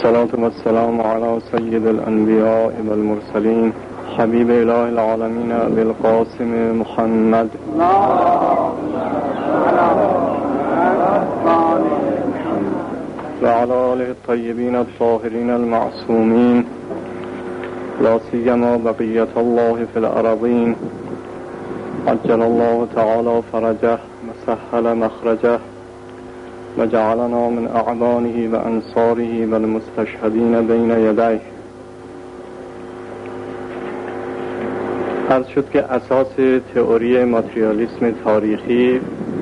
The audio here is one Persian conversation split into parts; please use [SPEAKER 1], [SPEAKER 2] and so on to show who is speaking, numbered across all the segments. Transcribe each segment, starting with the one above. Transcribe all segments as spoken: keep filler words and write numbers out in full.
[SPEAKER 1] الصلاة والسلام على سيد الأنبياء والمرسلين حبيب إله العالمين أبي القاسم محمد وعلى آله الطيبين الطاهرين المعصومين لا سيما بقية الله في الأراضين عجل الله تعالى فرجه وسهل مخرجه وجعلنا من أعوانه وأنصاره والمستشهدين بين يديه. عرض شد که اساس تئوری ماتریالیسم تاریخی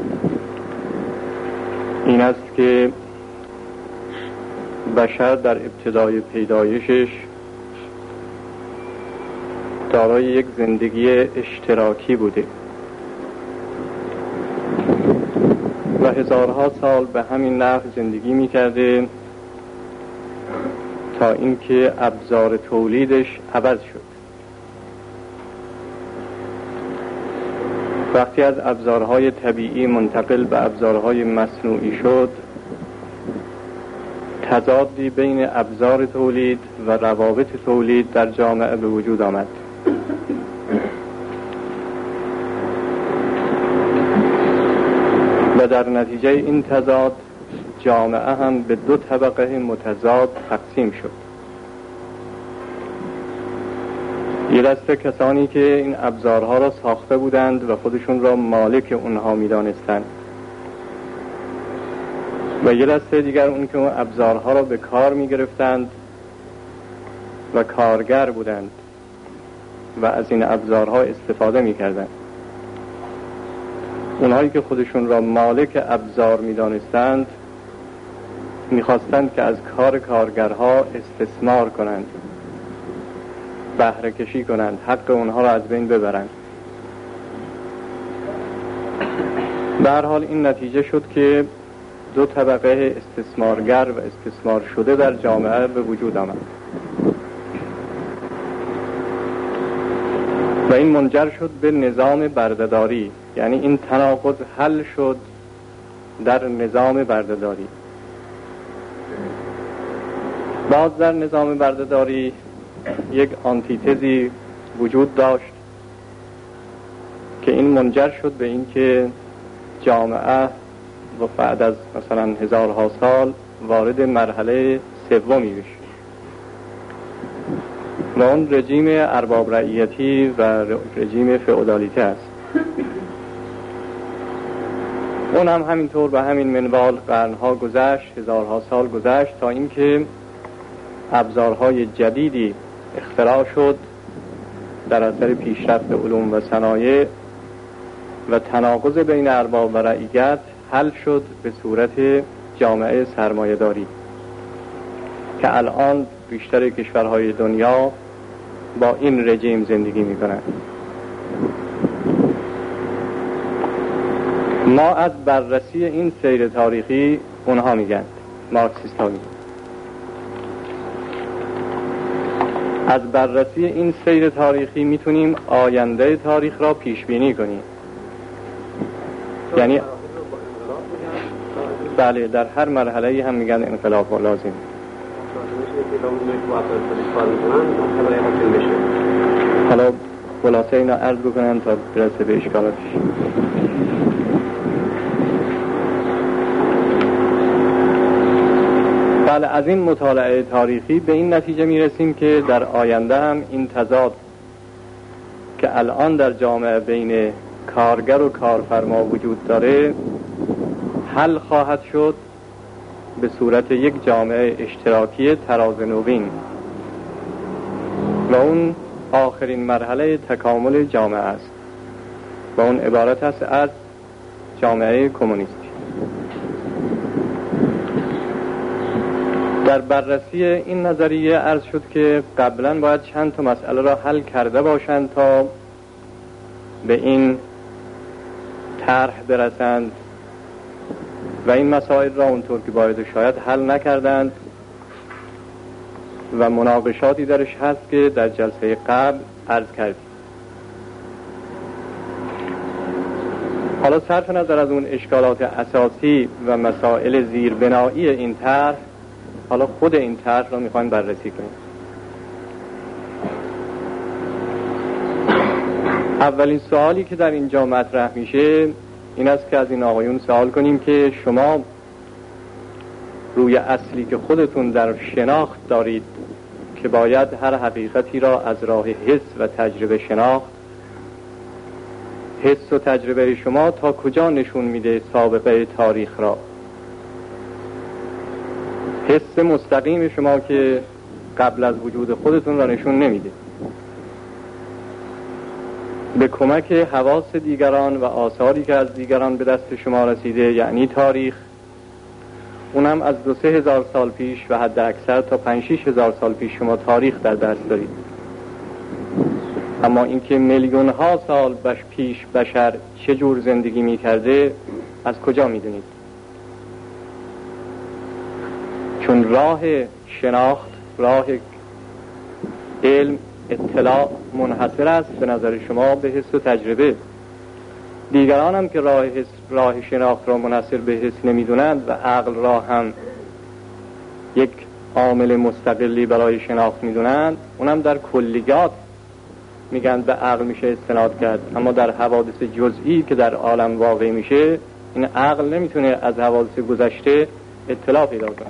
[SPEAKER 1] این است که بشر در ابتدای پیدایشش دارای یک زندگی اشتراکی بوده و هزارها سال به همین نحو زندگی می‌کرده تا اینکه ابزار تولیدش عوض شد. وقتی از ابزارهای طبیعی منتقل به ابزارهای مصنوعی شد، تضادی بین ابزار تولید و روابط تولید در جامعه به وجود آمد. و در نتیجه این تضاد جامعه هم به دو طبقه متضاد تقسیم شد. یه دسته کسانی که این ابزارها را ساخته بودند و خودشون را مالک اونها می دانستند و یه دسته دیگر اون که اون ابزارها را به کار می گرفتند و کارگر بودند و از این ابزارها استفاده می کردند. اونهایی که خودشون را مالک ابزار می دانستند می خواستند که از کار کارگرها استثمار کنند، بهره کشی کنند، حق اونها را از بین ببرند. به هر حال این نتیجه شد که دو طبقه استثمارگر و استثمار شده در جامعه به وجود آمد و این منجر شد به نظام بردهداری. یعنی این تناقض حل شد در نظام بردهداری. باز در نظام بردهداری یک آنتیتزی وجود داشت که این منجر شد به این که جامعه و بعد از مثلا هزارها سال وارد مرحله سومی بشه و اون رژیم ارباب رعیتی و رژیم فئودالیته است. اون هم همینطور به همین منوال قرنها گذشت، هزارها سال گذشت تا اینکه ابزارهای جدیدی اختراع شد در اثر پیشرفت علوم و صنایع و تناقض بین ارباب و رعیت حل شد به صورت جامعه سرمایه‌داری که الان بیشتر کشورهای دنیا با این رژیم زندگی می‌کنند. ما از بررسی این سیر تاریخی، اونها میگن مارکسیست ها میگن، از بررسی این سیر تاریخی میتونیم آینده تاریخ را پیش بینی کنیم. یعنی بله، در هر مرحله هم میگن انقلاب لازم. حالا خلاصه اینا عرض بکنم تا برسه به اشکالاتش. بله، از این مطالعه تاریخی به این نتیجه میرسیم که در آینده هم این تضاد که الان در جامعه بین کارگر و کارفرما وجود داره حل خواهد شد به صورت یک جامعه اشتراکی تراز نوین و اون آخرین مرحله تکامل جامعه است و اون عبارت است از جامعه کمونیستی. در بررسی این نظریه عرض شد که قبلا باید چند تا مسئله را حل کرده باشند تا به این طرح برسند و این مسائل را اونطور که باید شاید حل نکردند و مناقشاتی درش هست که در جلسه قبل عرض کردیم. حالا صرف نظر از اون اشکالات اساسی و مسائل زیربنایی این طرح، حالا خود این طرح رو میخوایم بررسی کنیم. اولین سوالی که در اینجا مطرح میشه این است که از این آقایون سوال کنیم که شما روی اصلی که خودتون در شناخت دارید که باید هر حقیقتی را از راه حس و تجربه شناخت، حس و تجربه شما تا کجا نشون میده سابقه تاریخ را؟ حس مستقیم شما که قبل از وجود خودتون را نشون نمیده. به کمک حواس دیگران و آثاری که از دیگران به دست شما رسیده، یعنی تاریخ، اونم از دو سه هزار سال پیش و حد اکثر تا پنج شیش هزار سال پیش شما تاریخ در دست دارید. اما اینکه میلیون ها سال بش پیش بشر چه جور زندگی می کرده از کجا می دونید؟ چون راه شناخت، راه علم، اطلاع منحصر است به نظر شما به حس و تجربه. دیگران هم که راه, حس، راه شناخت را منحصر به حس نمی دونند و عقل را هم یک عامل مستقلی برای شناخت می دونند، اونم در کلیات میگن به عقل میشه استناد کرد، اما در حوادث جزئی که در عالم واقع میشه این عقل نمیتونه از حوادث گذشته اطلاع پیدا کنه.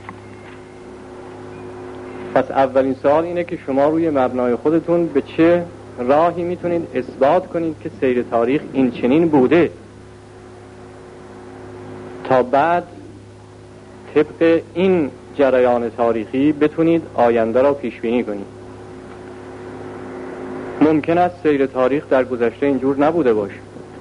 [SPEAKER 1] پس اولین سوال اینه که شما روی مبنای خودتون به چه راهی میتونید اثبات کنید که سیر تاریخ این چنین بوده تا بعد طبق این جریان تاریخی بتونید آینده را پیش بینی کنید. ممکن است سیر تاریخ در گذشته اینجور نبوده باشه.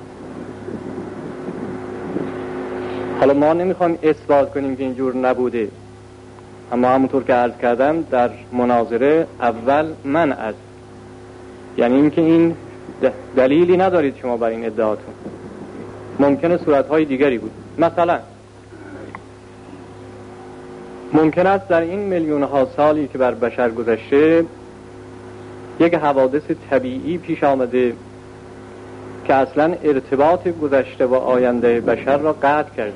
[SPEAKER 1] حالا ما نمیخوایم اثبات کنیم که اینجور نبوده، اما همونطور که عرض کردم در مناظره اول من از یعنی اینکه این دلیلی ندارید شما بر این ادعاتون. ممکنه صورتهای دیگری بود. مثلا ممکن است در این میلیون ها سالی که بر بشر گذشته یک حوادث طبیعی پیش آمده که اصلا ارتباط گذشته و آینده بشر را قطع کرده.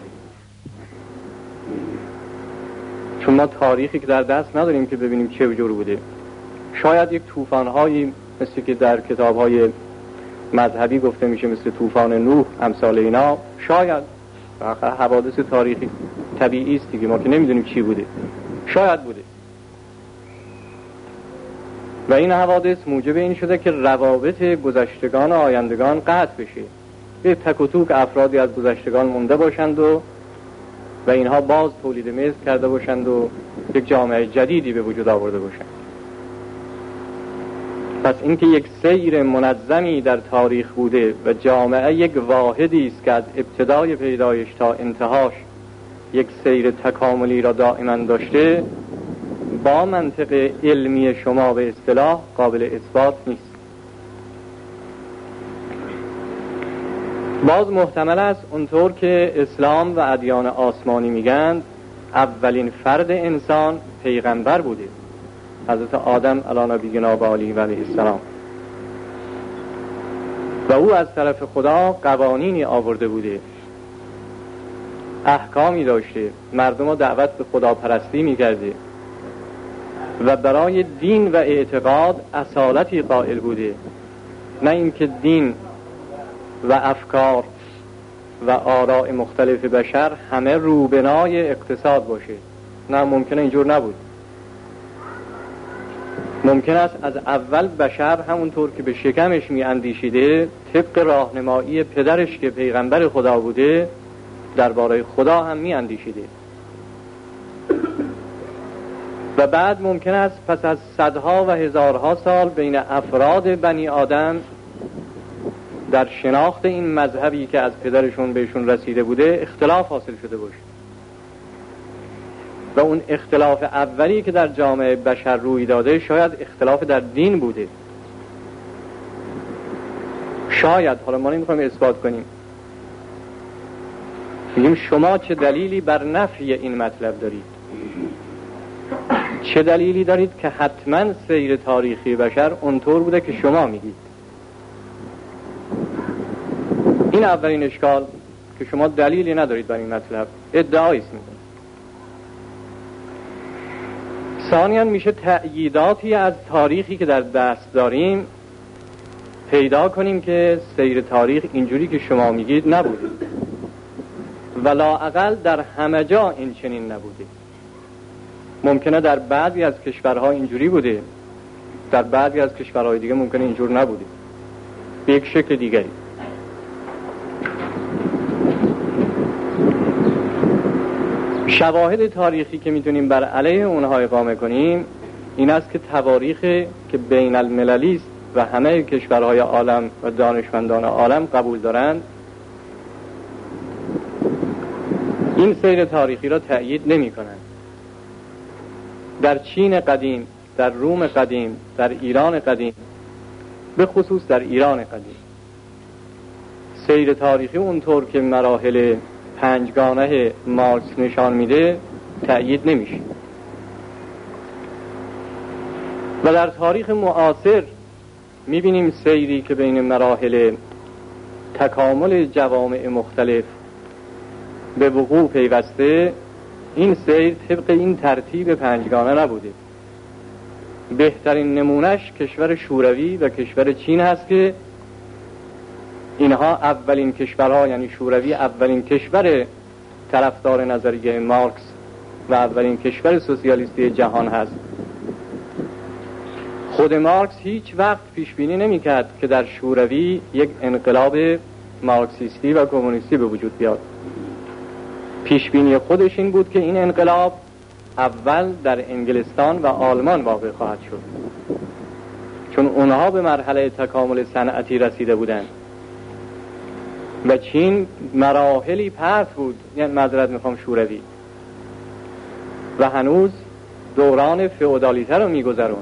[SPEAKER 1] چون ما تاریخی که در دست نداریم که ببینیم چه جور بوده. شاید یک طوفان‌هایی مثل که در کتاب‌های مذهبی گفته میشه مثل طوفان نوح امثال اینا، شاید حوادث تاریخی طبیعی است دیگه، ما که نمیدونیم چی بوده، شاید بوده. و این حوادث موجب این شده که روابط گذشتگان و آیندگان قطع بشه. یه تک و توک افرادی از گذشتگان مونده باشند و و اینها باز تولید مثل کرده باشند و یک جامعه جدیدی به وجود آورده باشند. پس اینکه یک سیر منظمی در تاریخ بوده و جامعه یک واحدی است که از ابتدای پیدایش تا انتهاش یک سیر تکاملی را دائما داشته، با منطق علمی شما به اصطلاح قابل اثبات نیست. باز محتمل است اونطور که اسلام و ادیان آسمانی میگن اولین فرد انسان پیغمبر بوده، حضرت آدم علی نبینا و علیه السلام، و او از طرف خدا قوانینی آورده بوده، احکامی داشته، مردم را دعوت به خداپرستی میکرده و برای دین و اعتقاد اصالتی قائل بوده، نه اینکه دین و افکار و آراء مختلف بشر همه روبنای اقتصاد باشه. نه، ممکنه اینجور نبود. ممکن است از اول بشر همونطور که به شکمش می اندیشیده طبق راهنمایی پدرش که پیغمبر خدا بوده درباره خدا هم می اندیشیده و بعد ممکن است پس از صدها و هزارها سال بین افراد بنی آدم در شناخت این مذهبی که از پدرشون بهشون رسیده بوده اختلاف حاصل شده باشه و اون اختلاف اولی که در جامعه بشر روی داده شاید اختلاف در دین بوده. شاید، حالا ما نمیخوایم اثبات کنیم، میگیم شما چه دلیلی بر نفی این مطلب دارید؟ چه دلیلی دارید که حتما سیر تاریخی بشر اونطور بوده که شما میگید؟ این اولین اشکال که شما دلیلی ندارید بر این مطلب، ادعایی است میکنید. ثانیاً میشه تأییداتی از تاریخی که در دست داریم پیدا کنیم که سیر تاریخ اینجوری که شما میگید نبوده و لااقل در همه جا این چنین نبوده. ممکنه در بعضی از کشورها اینجوری بوده، در بعضی از کشورهای دیگه ممکنه اینجور نبوده، به یک شکل دیگری. شواهد تاریخی که میتونیم بر علیه اونها اقامه کنیم این است که تواریخ که بین المللی است و همه کشورهای عالم و دانشمندان عالم قبول دارند، این سیر تاریخی را تأیید نمی کنند. در چین قدیم، در روم قدیم، در ایران قدیم، به خصوص در ایران قدیم، سیر تاریخی اونطور که مراحل پنجگانه مارکس نشان میده تأیید نمیشه. و در تاریخ معاصر میبینیم سیری که بین مراحل تکامل جوامع مختلف به وقوع پیوسته، این سیر طبق این ترتیب پنجگانه نبوده. بهترین نمونش کشور شوروی و کشور چین هست که اینها اولین کشورها، یعنی شوروی اولین کشور طرفدار نظریه مارکس و اولین کشور سوسیالیستی جهان هست. خود مارکس هیچ وقت پیش بینی نمی‌کرد که در شوروی یک انقلاب مارکسیستی و کمونیستی به وجود بیاد. پیش بینی خودش این بود که این انقلاب اول در انگلستان و آلمان واقع خواهد شد، چون اونها به مرحله تکامل صنعتی رسیده بودند و چین مراحلی پرت بود، یعنی معذرت میخوام شوروی، و هنوز دوران فئودالیته رو میگذرون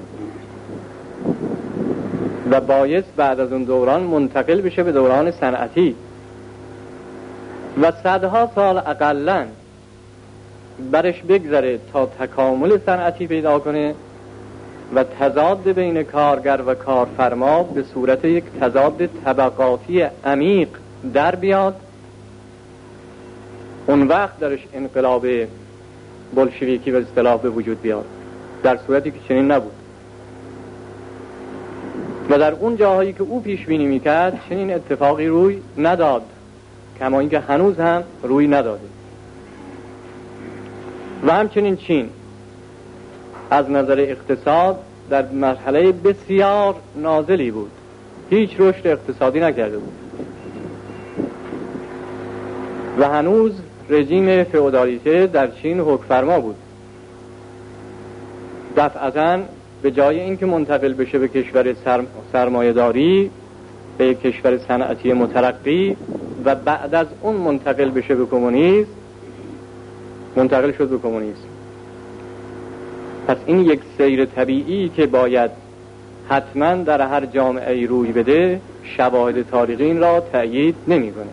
[SPEAKER 1] و بایست بعد از اون دوران منتقل بشه به دوران صنعتی و صدها سال اقلن برش بگذره تا تکامل صنعتی پیدا کنه و تضاد بین کارگر و کارفرما به صورت یک تضاد طبقاتی عمیق در بیاد. اون وقت درش انقلاب بولشویکی و اصطلاح به وجود بیاد، در صورتی که چنین نبود. و در اون جاهایی که او پیش بینی میکرد چنین اتفاقی روی نداد، کما اینکه هنوز هم روی نداده. و همچنین چین از نظر اقتصاد در مرحله بسیار نازلی بود، هیچ رشد اقتصادی نکرده بود و هنوز رژیم فئودالیته در چین حکمفرما بود. دفعتاً به جای اینکه منتقل بشه به کشور سرم... سرمایه‌داری، به کشور صنعتی مترقی و بعد از اون منتقل بشه به کمونیسم، منتقل شد به کمونیسم. پس این یک سیر طبیعی که باید حتما در هر جامعه روی بده، شواهد تاریخی این را تأیید نمی‌کنه.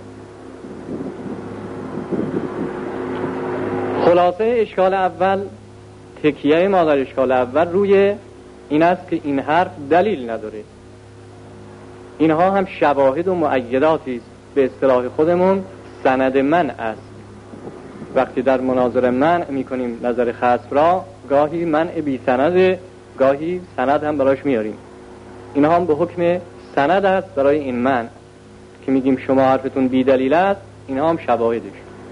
[SPEAKER 1] خلاصه اشکال اول، تکیه ما در اشکال اول روی این است که این حرف دلیل نداره. اینها هم شواهد و مؤیداتی است، به اصطلاح خودمون سند منع است. وقتی در مناظره منع میکنیم نظر خصم را، گاهی منع بی سند، گاهی سند هم براش میاریم. اینها هم به حکم سند است برای این منع که میگیم شما حرفتون بی دلیل است، اینها هم شواهدش.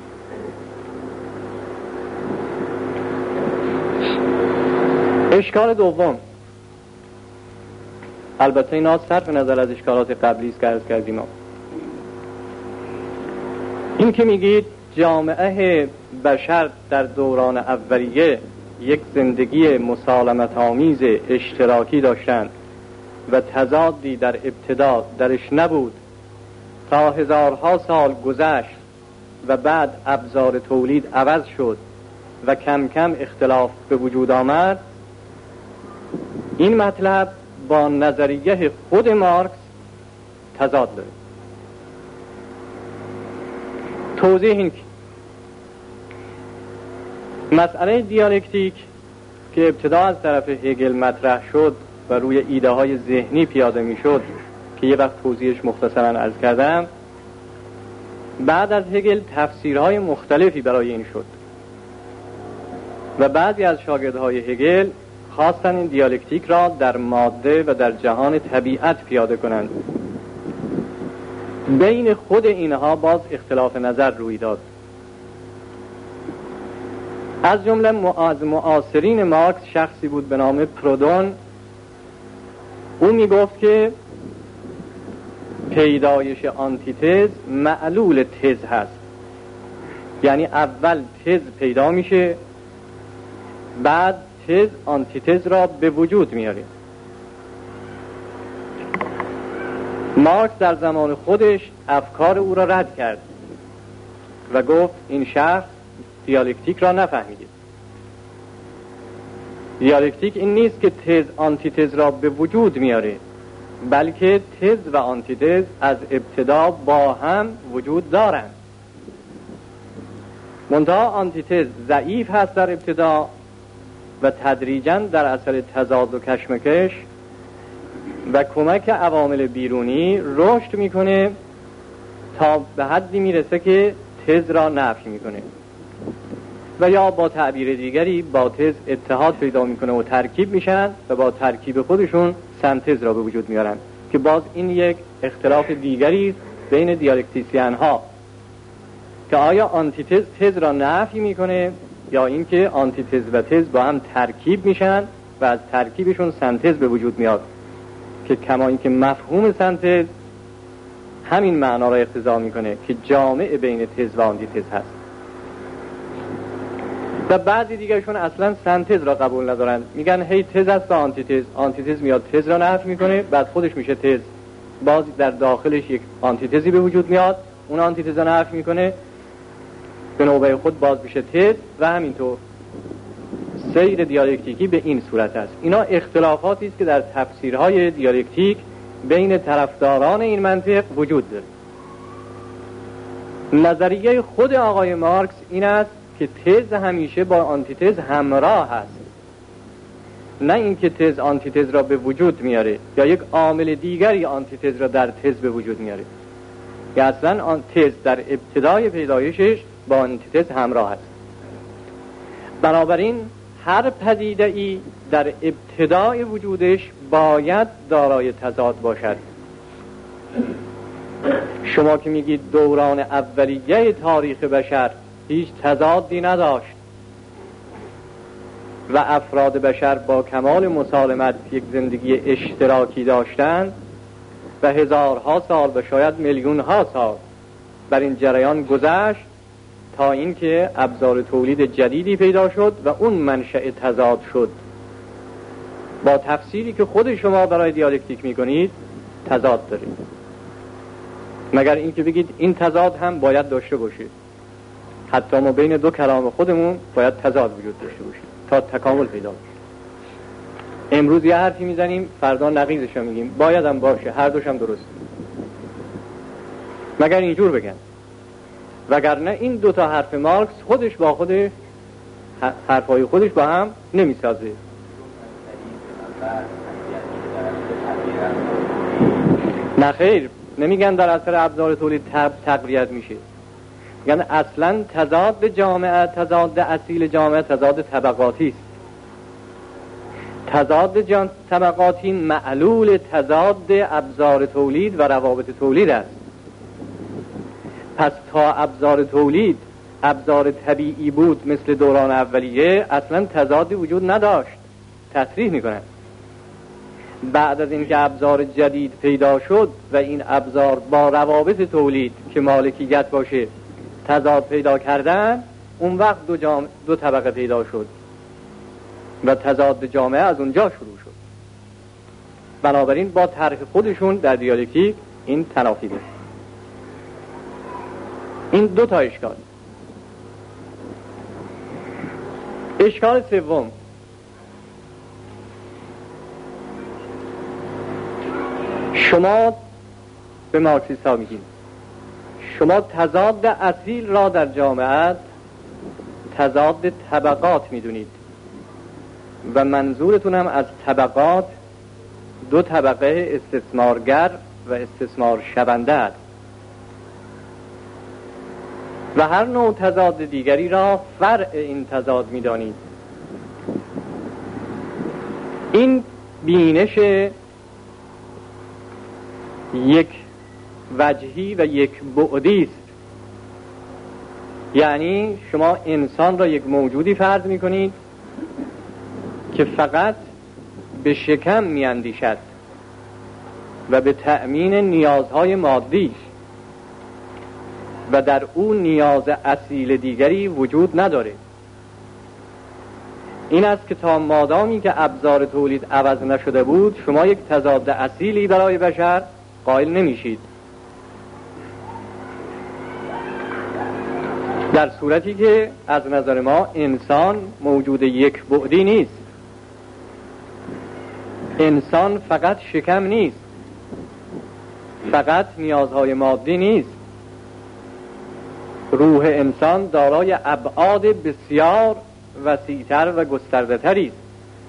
[SPEAKER 1] اشکال دوم، البته اینا صرف نظر از اشکالات قبلی است که عرض کردیم، این که میگید جامعه بشر در دوران اولیه یک زندگی مسالمت آمیز اشتراکی داشتند و تضادی در ابتدا درش نبود تا هزارها سال گذشت و بعد ابزار تولید عوض شد و کم کم اختلاف به وجود آمد. این مطلب با نظریه خود مارکس تضاد داره. توضیح این که مسئله دیالکتیک که ابتدا از طرف هگل مطرح شد و روی ایده های ذهنی پیاده می شد که یه وقت توضیحش مختصراً عرض کردم، بعد از هگل تفسیرهای مختلفی برای این شد و بعضی از شاگردهای هگل خواستن این دیالکتیک را در ماده و در جهان طبیعت پیاده کنند. بین خود اینها باز اختلاف نظر روی داد. از جمله از معاصرین مارکس شخصی بود به نام پرودون. او می گفت که پیدایش آنتیتز معلول تز هست، یعنی اول تز پیدا میشه، بعد تز آنتیتز را به وجود میاره. مارکس در زمان خودش افکار او را رد کرد و گفت این شخص دیالکتیک را نفهمیده. دیالکتیک این نیست که تز آنتیتز را به وجود میاره، بلکه تز و آنتیتز از ابتدا با هم وجود دارند. منتها آنتیتز ضعیف هست در ابتدا و تدریجاً در اثر تضاد و کشمکش و کمک عوامل بیرونی رشد میکنه تا به حدی میرسه که تز را نفی میکنه و یا با تعبیر دیگری با تز اتحاد پیدا میکنه و ترکیب میشن و با ترکیب خودشون سنتز را به وجود میارن، که باز این یک اختلاف دیگری بین دیالکتیسیان ها که آیا آنتیتز تز را نفی میکنه یا اینکه آنتیتز و تز با هم ترکیب میشن و از ترکیبشون سنتز به وجود میاد، که کما اینکه مفهوم سنتز همین معنا را اقتضا میکنه که جامع بین تز و آنتیتز هست. و بعضی دیگرشون اصلا سنتز را قبول ندارن، میگن هی تز است و آنتیتز، آنتیتز میاد تز را نفی میکنه، بعد خودش میشه تز، باز در داخلش یک آنتیتزی به وجود میاد، اون آنتیتز را نفی میکنه، به نوبه خود باز میشه تز و همینطور. سیر دیالکتیکی به این صورت است. اینا اختلافاتی است که در تفسیرهای دیالکتیک بین طرفداران این منطق وجود داره. نظریه خود آقای مارکس این است که تز همیشه با آنتیتز همراه هست، نه اینکه تز آنتیتز را به وجود میاره یا یک عامل دیگری آنتیتز را در تز به وجود میاره. یا اصلا آن تز در ابتدای پیدایشش با آنتیتز همراه است. بنابراین هر پدیده‌ای در ابتدای وجودش باید دارای تضاد باشد. شما که میگید دوران اولیه تاریخ بشر هیچ تضادی نداشت و افراد بشر با کمال مسالمت یک زندگی اشتراکی داشتند و هزارها سال و شاید میلیونها سال بر این جریان گذشت تا اینکه ابزار تولید جدیدی پیدا شد و اون منشأ تضاد شد. با تفسیری که خود شما برای دیالکتیک میکنید تضاد دارید، مگر اینکه بگید این تضاد هم باید داشته باشه. حتی ما بین دو کلام خودمون باید تضاد وجود داشته باشه تا تکامل پیدا بشه. امروز یه حرفی میزنیم فردا نقیضش رو میگیم، باید هم باشه، هر دوش هم درست، مگر اینجور بگن. وگرنه این دوتا حرف مارکس خودش با خودش حرفای خودش با هم نمیسازه. نه خیر، نمیگن در اثر ابزار تولید تقویت میشه، میگن اصلا تضاد جامعه، تضاد اصیل جامعه تضاد طبقاتی است. تضاد جان طبقاتی معلول تضاد ابزار تولید و روابط تولید است. پس تا ابزار تولید ابزار طبیعی بود مثل دوران اولیه اصلا تضادی وجود نداشت. تصریح میکنن بعد از اینکه ابزار جدید پیدا شد و این ابزار با روابط تولید که مالکیت باشه تضاد پیدا کردن، اون وقت دو, جام... دو طبقه پیدا شد و تضاد جامعه از اونجا شروع شد. بنابراین با طرح خودشون در دیالکتیک این تنافی داره. این دو تا اشکال. اشکال سوم، شما به مارکسیست ها میگید شما تضاد اصیل را در جامعه تضاد طبقات میدونید و منظورتون هم از طبقات دو طبقه استثمارگر و استثمار شونده است و هر نوع تضاد دیگری را فرع این تضاد میدانید. این بینش یک وجهی و یک بعدی است. یعنی شما انسان را یک موجودی فرض می‌کنید که فقط به شکم می‌اندیشد و به تأمین نیازهای مادیش و در او نیاز اصیل دیگری وجود نداره. این است که تا مادامی که ابزار تولید عوض نشده بود شما یک تضاد اصیلی برای بشر قائل نمیشید، در صورتی که از نظر ما انسان موجود یک بعدی نیست. انسان فقط شکم نیست، فقط نیازهای مادی نیست. روح انسان دارای ابعاد بسیار وسیع‌تر و گسترده‌تری است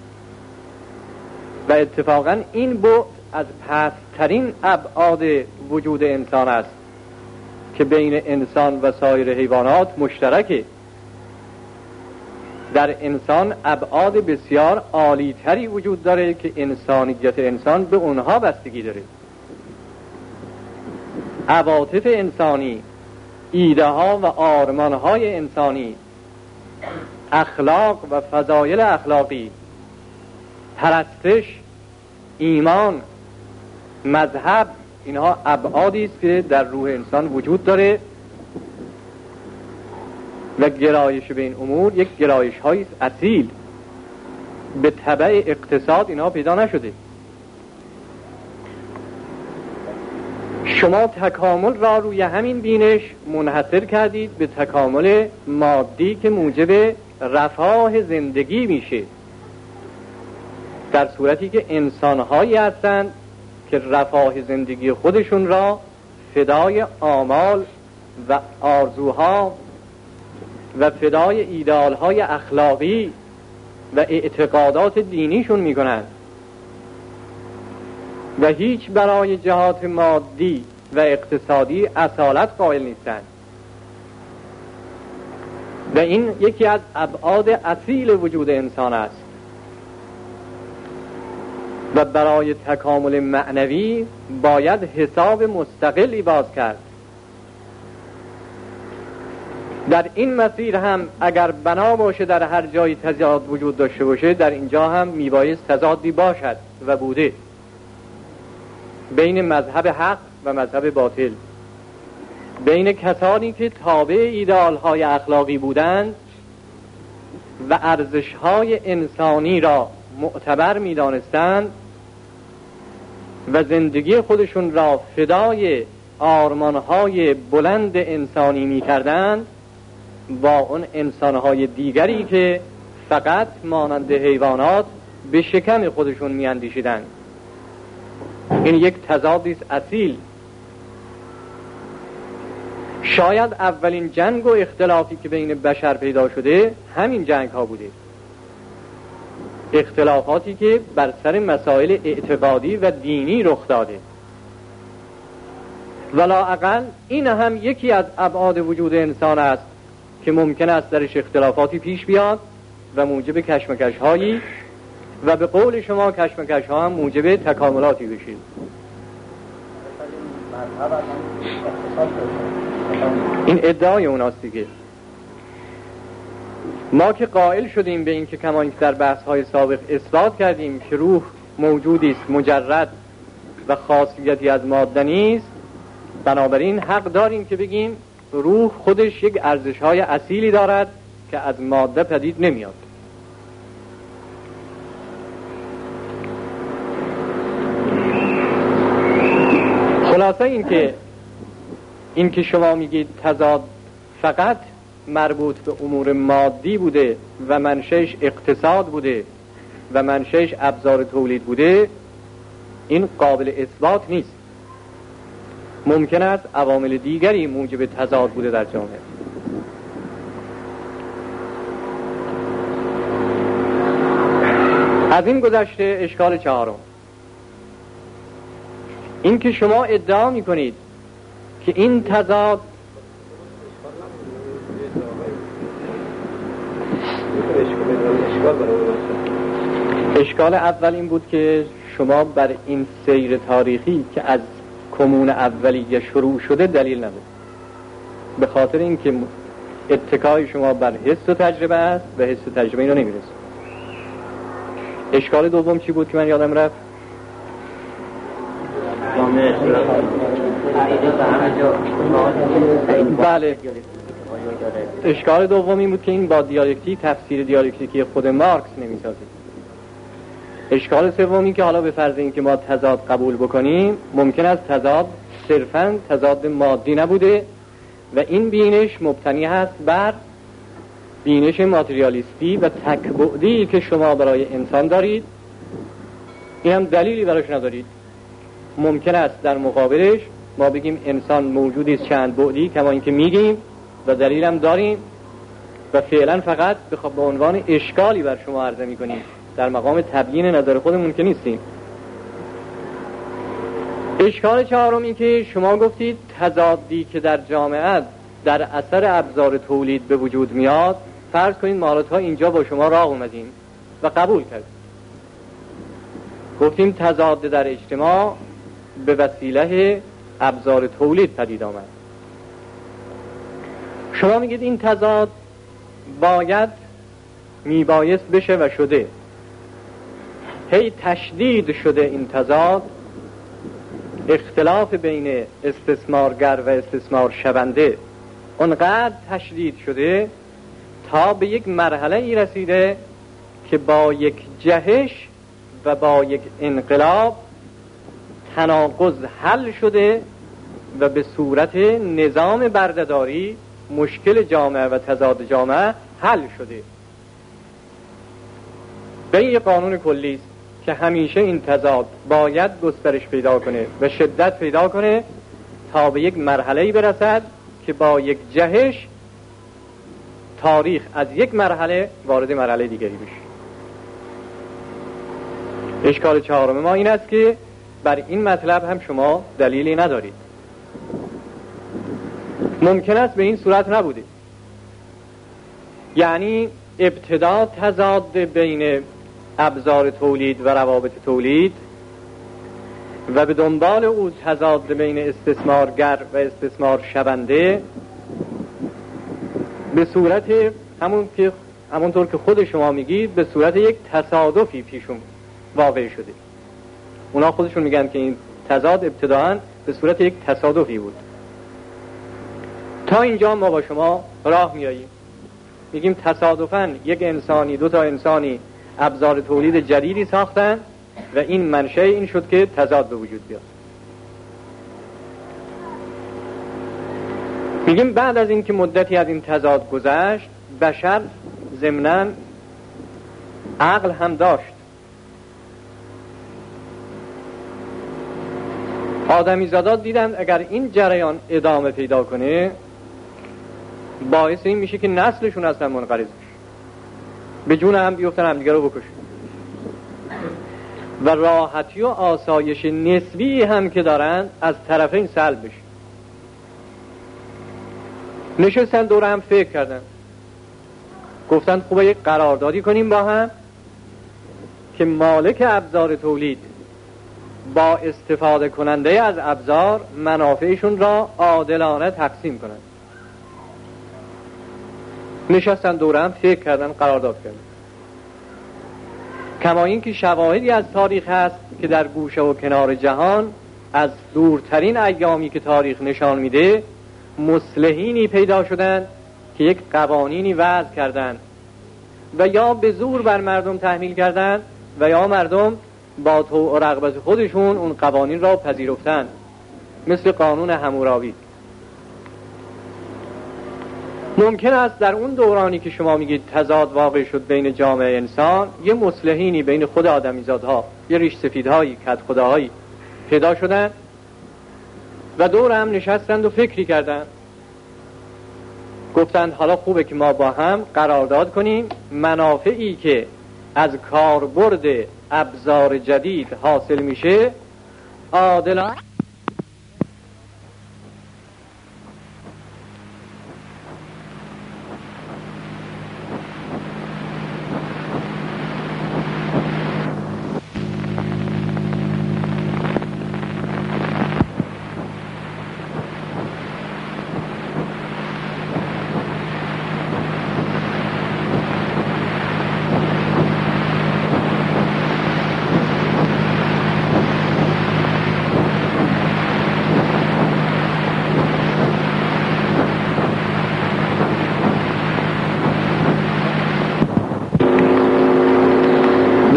[SPEAKER 1] و اتفاقاً این بعد از پست‌ترین ابعاد وجود انسان است که بین انسان و سایر حیوانات مشترکه. در انسان ابعاد بسیار عالی‌تری وجود داره که انسانیت انسان به اونها بستگی داره. عواطف انسانی، ایده ها و آرمان های انسانی، اخلاق و فضایل اخلاقی، پرستش، ایمان، مذهب، اینها ابعادی است که در روح انسان وجود داره و گرایش به این امور یک گرایش های اصیل به تبع اقتصاد اینها پیدا نشده. شما تکامل را روی همین بینش منحصر کردید به تکامل مادی که موجب رفاه زندگی میشه، در صورتی که انسان‌هایی هستند که رفاه زندگی خودشون را فدای آمال و آرزوها و فدای ایدئال‌های اخلاقی و اعتقادات دینیشون میکنند و هیچ برای جهات مادی و اقتصادی اصالت قائل نیستند و این یکی از ابعاد اصیل وجود انسان است و برای تکامل معنوی باید حساب مستقلی باز کرد. در این مسیر هم اگر بنا باشه در هر جایی تضاد وجود داشته باشه، در اینجا هم میبایست تضادی باشد و بوده بین مذهب حق و مذهب باطل، بین کسانی که تابع ایدئال‌های اخلاقی بودند و ارزش‌های انسانی را معتبر می‌دانستند و زندگی خودشون را فدای آرمان‌های بلند انسانی می‌کردند، با اون انسان‌های دیگری که فقط مانند حیوانات به شکم خودشون می‌اندیشیدند. این یک تضادی است اصیل. شاید اولین جنگ و اختلافی که بین بشر پیدا شده همین جنگ ها بوده، اختلافاتی که بر سر مسائل اعتقادی و دینی رخ داده. ولااقل این هم یکی از ابعاد وجود انسان است که ممکن است درش اختلافاتی پیش بیاد و موجب کشمکش هایی و به قول شما کشمکش ها هم موجب تکاملاتی بشید. این ادعای اوناست دیگه. ما که قائل شدیم به این که کما اینکه در بحث های سابق اثبات کردیم که روح موجودی است مجرد و خاصیتی از ماده نیست، بنابراین حق داریم که بگیم روح خودش یک ارزش های اصیلی دارد که از ماده پدید نمیاد. خلاصه این که این که شما میگید تضاد فقط مربوط به امور مادی بوده و منشأش اقتصاد بوده و منشأش ابزار تولید بوده، این قابل اثبات نیست. ممکن است عوامل دیگری موجب تضاد بوده در جامعه. از این گذشته اشکال چهارم، این که شما ادعا میکنید که این تضاد اشکال اول این بود که شما بر این سیر تاریخی که از کمون اولیه شروع شده دلیل ندارید، به خاطر اینکه اتکای شما بر حس و تجربه است و حس و تجربه اینو نمیرسه. اشکال دوم چی بود که من یادم رفت؟ بله، اشکال دوم این بود که این با دیالکتیک، تفسیر دیالکتیکی خود مارکس نمیسازه. اشکال سوم این که حالا به فرض این که ما تضاد قبول بکنیم، ممکن است تضاد صرفاً تضاد مادی نبوده و این بینش مبتنی هست بر بینش ماتریالیستی و تکبعدی که شما برای انسان دارید. این هم دلیلی براش ندارید. ممکن است در مقابلش ما بگیم انسان موجودی است چند بعدی، کما اینکه میگیم و دلیل هم داریم و فعلا فقط به عنوان اشکالی بر شما عرضه میکنیم، در مقام تبیین نظر خودمون که نیستیم. اشکال چهارم این که شما گفتید تضادی که در جامعه در اثر ابزار تولید به وجود میاد، فرض کنید مالتها اینجا با شما راه اومدیم و قبول کردیم، گفتیم تضاد در اجتماع به وسیله ابزار تولید پدید آمد. شما میگید این تضاد باید میبایست بشه و شده، هی تشدید شده این تضاد، اختلاف بین استثمارگر و استثمار شونده اونقدر تشدید شده تا به یک مرحله ای رسیده که با یک جهش و با یک انقلاب تناقض حل شده و به صورت نظام بردهداری مشکل جامعه و تضاد جامعه حل شده. به این قانون کلی است که همیشه این تضاد باید گسترش پیدا کنه و شدت پیدا کنه تا به یک مرحله‌ای برسد که با یک جهش تاریخ از یک مرحله وارد مرحله دیگری بشه. اشکال چهارم ما این است که بر این مطلب هم شما دلیلی ندارید. ممکن است به این صورت نبوده، یعنی ابتدا تضاد بین ابزار تولید و روابط تولید و به دنبال او تضاد بین استثمارگر و استثمار شونده به صورت همون که همونطور که خود شما میگید به صورت یک تصادفی پیشون واقع شده. اونا خودشون میگن که این تضاد ابتداً به صورت یک تصادفی بود. تا اینجا ما با شما راه میاییم، میگیم تصادفاً یک انسانی، دو تا انسانی ابزار تولید جدیدی ساختن و این منشأ این شد که تضاد به وجود بیاد. میگیم بعد از این که مدتی از این تضاد گذشت، بشر ضمناً عقل هم داشت. آدمی زادا دیدن اگر این جریان ادامه پیدا کنه باعث این میشه که نسلشون اصلا منقرض بشه، به جون هم بیفتن، هم دیگه رو بکشن و راحتی و آسایش نسبی هم که دارن از طرفین سلب بشه. نشستن دور هم فکر کردن، گفتن خوبه یک قراردادی کنیم با هم که مالک ابزار تولید با استفاده کننده از ابزار منافعشون را عادلانه تقسیم کنند. نشستن دور هم فکر کردن، قرارداد کردن. کما این که شواهدی از تاریخ هست که در گوشه و کنار جهان از دورترین ایامی که تاریخ نشان میده مصلحینی پیدا شدن که یک قوانینی وضع کردن و یا به زور بر مردم تحمیل کردن و یا مردم با طوع و رغبت خودشون اون قوانین را پذیرفتن، مثل قانون حمورابی. ممکن است در اون دورانی که شما میگید تضاد واقع شد بین جامعه انسان، یه مصلحینی بین خود آدمیزادها، یه ریش سفیدهایی، کد خداهایی پیدا شدن و دور هم نشستند و فکری کردن، گفتند حالا خوبه که ما با هم قرارداد کنیم منافعی که از کاربرد ابزار جدید حاصل میشه عادلانه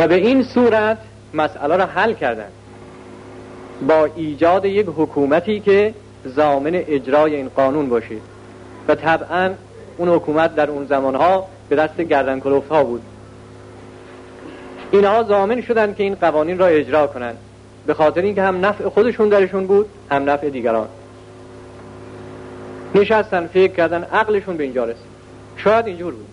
[SPEAKER 1] و به این صورت مسئله را حل کردن با ایجاد یک حکومتی که ضامن اجرای این قانون باشه و طبعا اون حکومت در اون زمانها به دست گردن کلفت ها بود. اینها ضامن شدن که این قوانین را اجرا کنن به خاطر اینکه هم نفع خودشون درشون بود هم نفع دیگران. نشستن فکر کردن عقلشون به اینجا رسید. شاید اینجور بود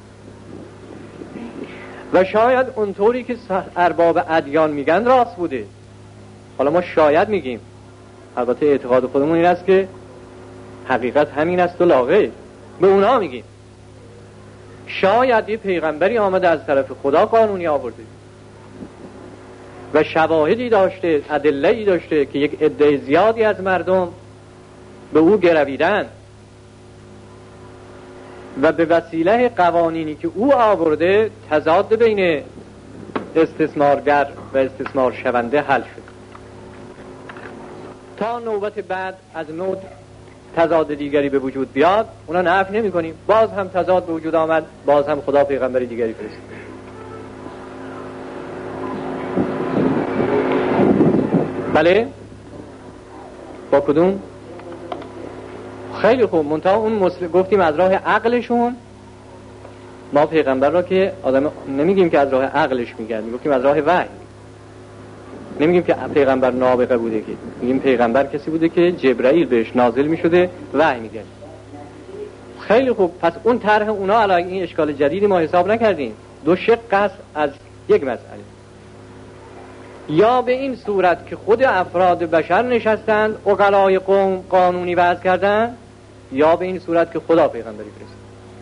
[SPEAKER 1] و شاید اونطوری که ارباب ادیان میگن راست بوده. حالا ما شاید میگیم، البته اعتقاد خودمون این است که حقیقت همین است و لاغه به اونا میگیم. شاید یه پیغمبری آمده از طرف خدا قانونی آورده و شواهدی داشته، ادله‌ای داشته که یک عده زیادی از مردم به او گرویدن و به وسیله قوانینی که او آورده تضاد بین استثمارگر و استثمار شونده حل شد. تا نوبت بعد از نوع تضاد دیگری به وجود بیاد اونا نفی نمی کنیم، باز هم تضاد به وجود آمد، باز هم خدا پیغمبری دیگری فرستاد. بله با کدوم؟ خیلی خوب. منتها اون مسلم گفتیم از راه عقلشون. ما پیغمبر را که آدم نمیگیم که از راه عقلش میگن، میگیم از راه وحی. نمیگیم که پیغمبر نابغه بوده، که میگیم پیغمبر کسی بوده که جبرائیل بهش نازل میشده وحی میگه. خیلی خوب. پس اون طرح اونا علیه این اشکال جدیدی ما حساب نکردیم. دو شق است از یک مسئله. یا به این صورت که خود افراد بشر نشستند عقلای قوم قانونی وضع کردن، یا به این صورت که خدا پیغمبری فرستاد.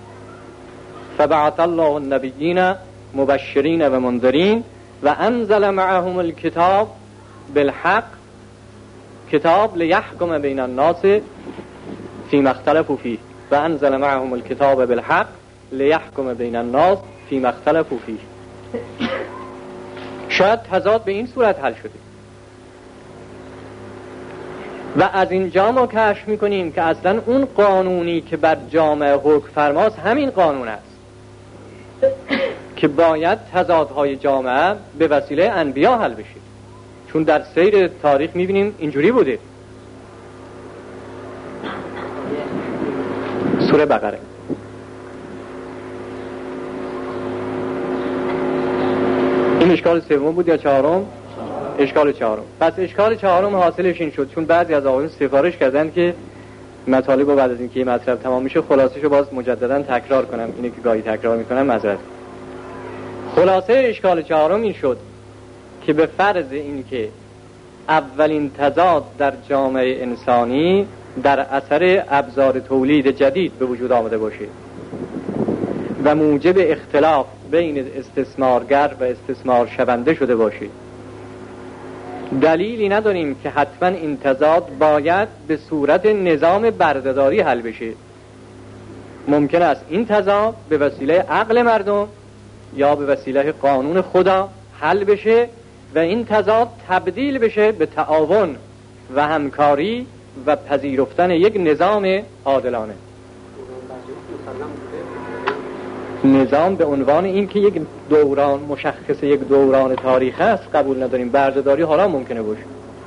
[SPEAKER 1] فبعث الله النبیین مبشرین و منذرین و انزل معهم الكتاب بالحق کتاب لیحکم بین الناس فیما اختلفوا فیه و انزل معهم الكتاب بالحق لیحکم بین الناس فیما اختلفوا فیه. شاید تضاد به این صورت حل شده و از اینجا ما کشف میکنیم که اصلا اون قانونی که بر جامعه حکم فرماست همین قانون است که باید تضادهای جامعه به وسیله انبیا حل بشه، چون در سیر تاریخ میبینیم اینجوری بوده. سوره بقره. این اشکال سوم بود یا چهارم؟ اشکال چهارم. پس اشکال چهارم حاصلش این شد، چون بعضی از آقایون سفارش کردن که مطالب رو بعد از اینکه مطلب تمام میشه خلاصه‌شو باز مجددا تکرار کنم. اینه که گاهی تکرار میکنم، معذرت. خلاصه اشکال چهارم این شد که به فرض این که اولین تضاد در جامعه انسانی در اثر ابزار تولید جدید به وجود آمده باشه و موجب اختلاف بین استثمارگر و استثمار شونده شده باشه، دلیلی نداریم که حتما این تضاد باید به صورت نظام بردهداری حل بشه. ممکن است این تضاد به وسیله عقل مردم یا به وسیله قانون خدا حل بشه و این تضاد تبدیل بشه به تعاون و همکاری و پذیرفتن یک نظام عادلانه. نظام به عنوان این که یک دوران مشخص، یک دوران تاریخ است قبول نداریم. بردهداری حالا ممکنه باشه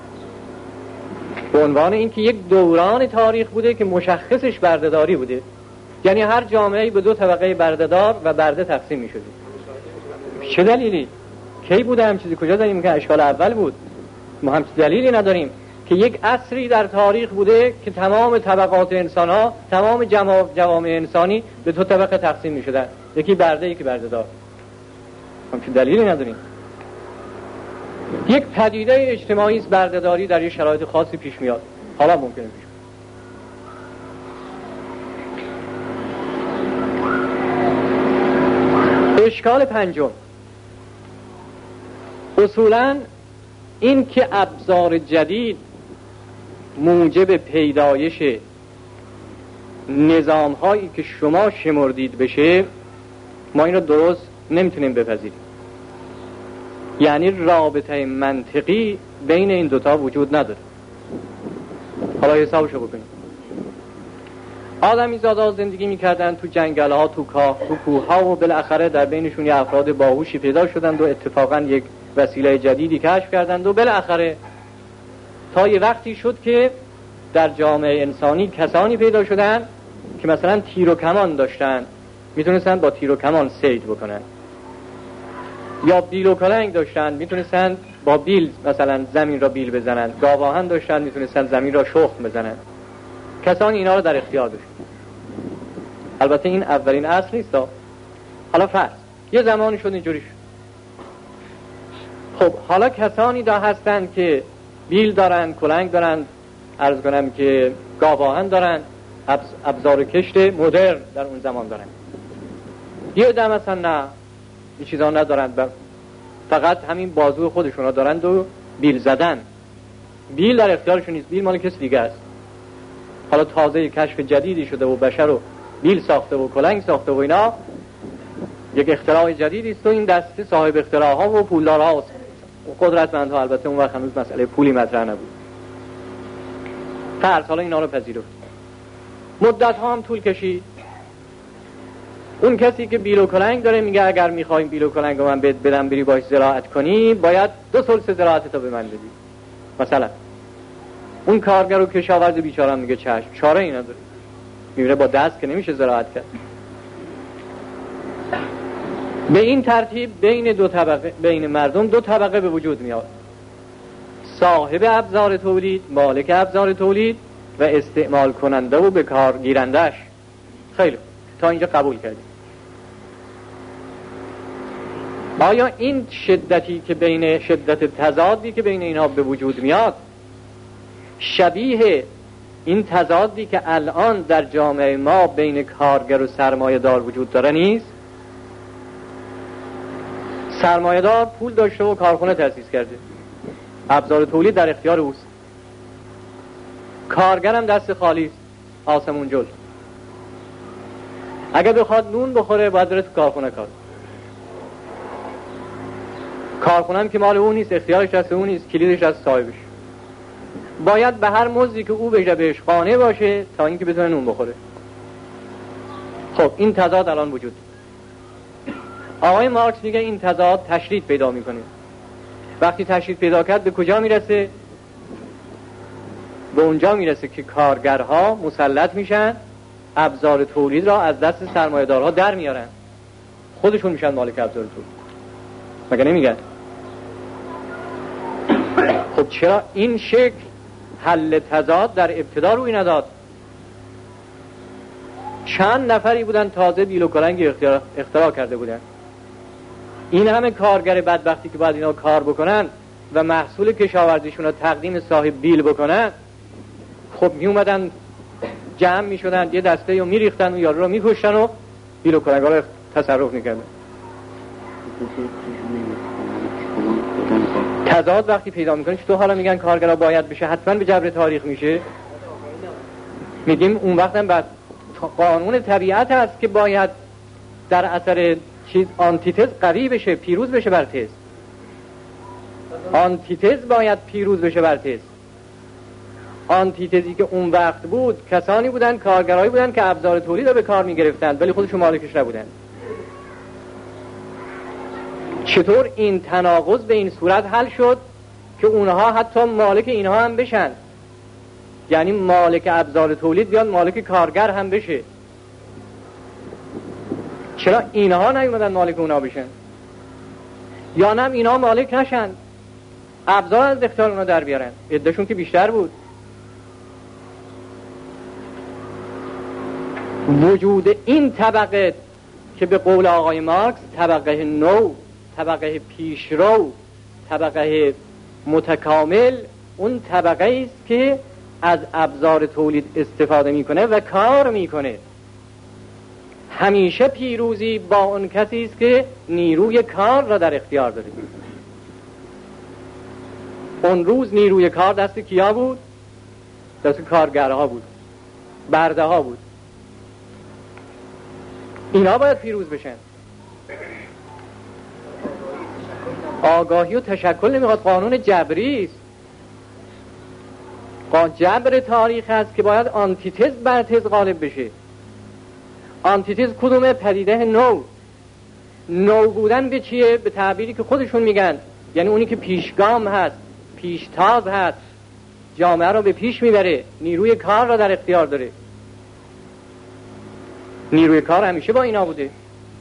[SPEAKER 1] به عنوان این که یک دوران تاریخ بوده که مشخصش بردهداری بوده، یعنی هر جامعه‌ای به دو طبقه بردهدار و برده تقسیم می‌شده. چه دلیلی؟ کی بوده هم چیزی؟ کجا داریم که اشکال اول بود؟ ما هم دلیلی نداریم که یک عصری در تاریخ بوده که تمام طبقات انسان‌ها، تمام جوامع انسانی به دو طبقه تقسیم می‌شدن، یکی برده یکی بردهدار. هم چه دلیلی نداریم. یک پدیده اجتماعی است بردهداری، در یک شرایط خاصی پیش میاد، حالا ممکنه پیش بیاد. اشکال پنجم اصولاً این که ابزار جدید موجب پیدایش نظام هایی که شما شمردید بشه، ما این رو درست نمیتونیم بپذیریم. یعنی رابطه منطقی بین این دوتا وجود نداره. حالا حسابشو بکنیم. آدمی زادا زندگی میکردن تو جنگل ها، تو کاه، تو کوه ها و بالاخره در بینشون یه افراد باهوشی پیدا شدند و اتفاقا یک وسیله جدیدی کشف کردند و بالاخره تا یه وقتی شد که در جامعه انسانی کسانی پیدا شدن که مثلا تیر و کمان داشتن، میتونستن با تیر و کمان صید بکنن، یا بیل و کلنگ داشتن، میتونستن با بیل مثلا زمین را بیل بزنن، گاواهن داشتن، میتونستن زمین را شخم بزنن. کسانی اینا رو در اختیار داشتن. البته این اولین اصل نیست. حالا فرض یه زمانی شد اینجوری شد. خب حالا کسانی دا هستن که بیل دارن، کلنگ دارن، عرض کنم که گاواهن دارن، ابزار کشت مدرن در اون زمان دارن. یه دم مثلا نه این چیزا ندارن، فقط همین بازو خودشونا دارند و بیل زدن. بیل در اختیارشون نیست، بیل مال کسی دیگه است. حالا تازه کشف جدیدی شده و بشر رو بیل ساخته و کلنگ ساخته و اینا یک اختراع جدیدی است و این دسته صاحب اختراعها و پولدارها و قدرتمندها. البته اون وقت هنوز مسئله پولی مطرح نبود. فرض حالا اینا رو پذیرفت. مدت ها هم طول کشید. اون کسی که بیل و کلنگ داره میگه اگر میخوایم بیل و کلنگ رو من بدم بری باش زراعت کنی باید دو سلس زراعت تا به من بدی. مثلا اون کارگر و کشاورز بیچاره میگه چشم، چاره ای نداره، میبره با دست که نمیشه زراعت کرد. به این ترتیب بین دو طبقه، بین مردم دو طبقه به وجود میاد: صاحب ابزار تولید، مالک ابزار تولید، و استعمال کننده و به کار گیرندش. خیلی تا اینجا قبول کردیم. آیا این شدتی که بین شدت تضادی که بین اینها به وجود میاد شبیه این تضادی که الان در جامعه ما بین کارگر و سرمایه دار وجود داره نیست؟ سرمایه دار پول داشته و کارخونه تأسیس کرده، ابزار تولید در اختیار اوست. کارگر هم دست خالی است، آسمون جل. اگه بخواد نون بخوره باید بره تو کارخونه کار. کارخونه هم که مال اون نیست، اختیارش دست اون نیست، کلیدش دست صاحبش. باید به هر مزدی که او بشه بهش قانع باشه تا اینکه بتونه نون بخوره. خب این تضاد الان وجود. آقای مارکس میگه این تضاد تشدید پیدا میکنه. وقتی تشدید پیدا کرد به کجا میرسه؟ به اونجا میرسه که کارگرها مسلط میشن، ابزار تولید را از دست سرمایه‌دارها در میارن، خودشون میشن مالک ابزار تولید. مگه نمیگن؟ خب چرا این شکل حل تضاد در ابتدا روی نداد؟ چند نفری بودن تازه بیل و کلنگ اختراع, اختراع کرده بودن. این همه کارگر بدبختی که باید اینا کار بکنن و محصول کشاورزیشون رو تقدیم صاحب بیل بکنن، خب می اومدن جمع می شدن یه دسته رو می ریختن و یارو رو می کشتن و بیل و کلنگ رو تصرف می کردن. تضاد وقتی پیدا میکنه چطور حالا میگن کارگرها باید بشه حتما به جبر تاریخ میشه؟ میگیم اون وقت هم بعد قانون طبیعت هست که باید در اثر چیز آنتیتز قوی بشه، پیروز بشه بر تز. آنتیتز باید پیروز بشه بر تز. آنتیتزی که اون وقت بود کسانی بودن، کارگرایی بودن که ابزار تولید رو به کار میگرفتن ولی خودشون مالکش نبودن. چطور این تناقض به این صورت حل شد که اونها حتی مالک اینها هم بشن؟ یعنی مالک ابزار تولید بیان مالک کارگر هم بشه. چرا اینها نیومدن مالک اونها بشن؟ یا نه اینها مالک نشن، ابزار از اختیار اونها در بیارن، عدهشون که بیشتر بود. وجود این طبقه که به قول آقای مارکس طبقه نو، طبقه پیشرو، طبقه متکامل، اون طبقه است که از ابزار تولید استفاده میکنه و کار میکنه. همیشه پیروزی با اون کسی است که نیروی کار را در اختیار داره. اون روز نیروی کار دست کیا بود؟ دست کارگرها بود، برده ها بود. اینا باید پیروز بشن. آگاهی و تشکل نمیخواد، قانون جبری است. جبر تاریخ هست که باید آنتیتز بر تز غالب بشه. آنتیتز کدومه؟ پدیده نو. نو بودن به چیه؟ به تعبیری که خودشون میگن، یعنی اونی که پیشگام هست، پیشتاز هست، جامعه رو به پیش میبره، نیروی کار را در اختیار داره. نیروی کار همیشه با اینا بوده.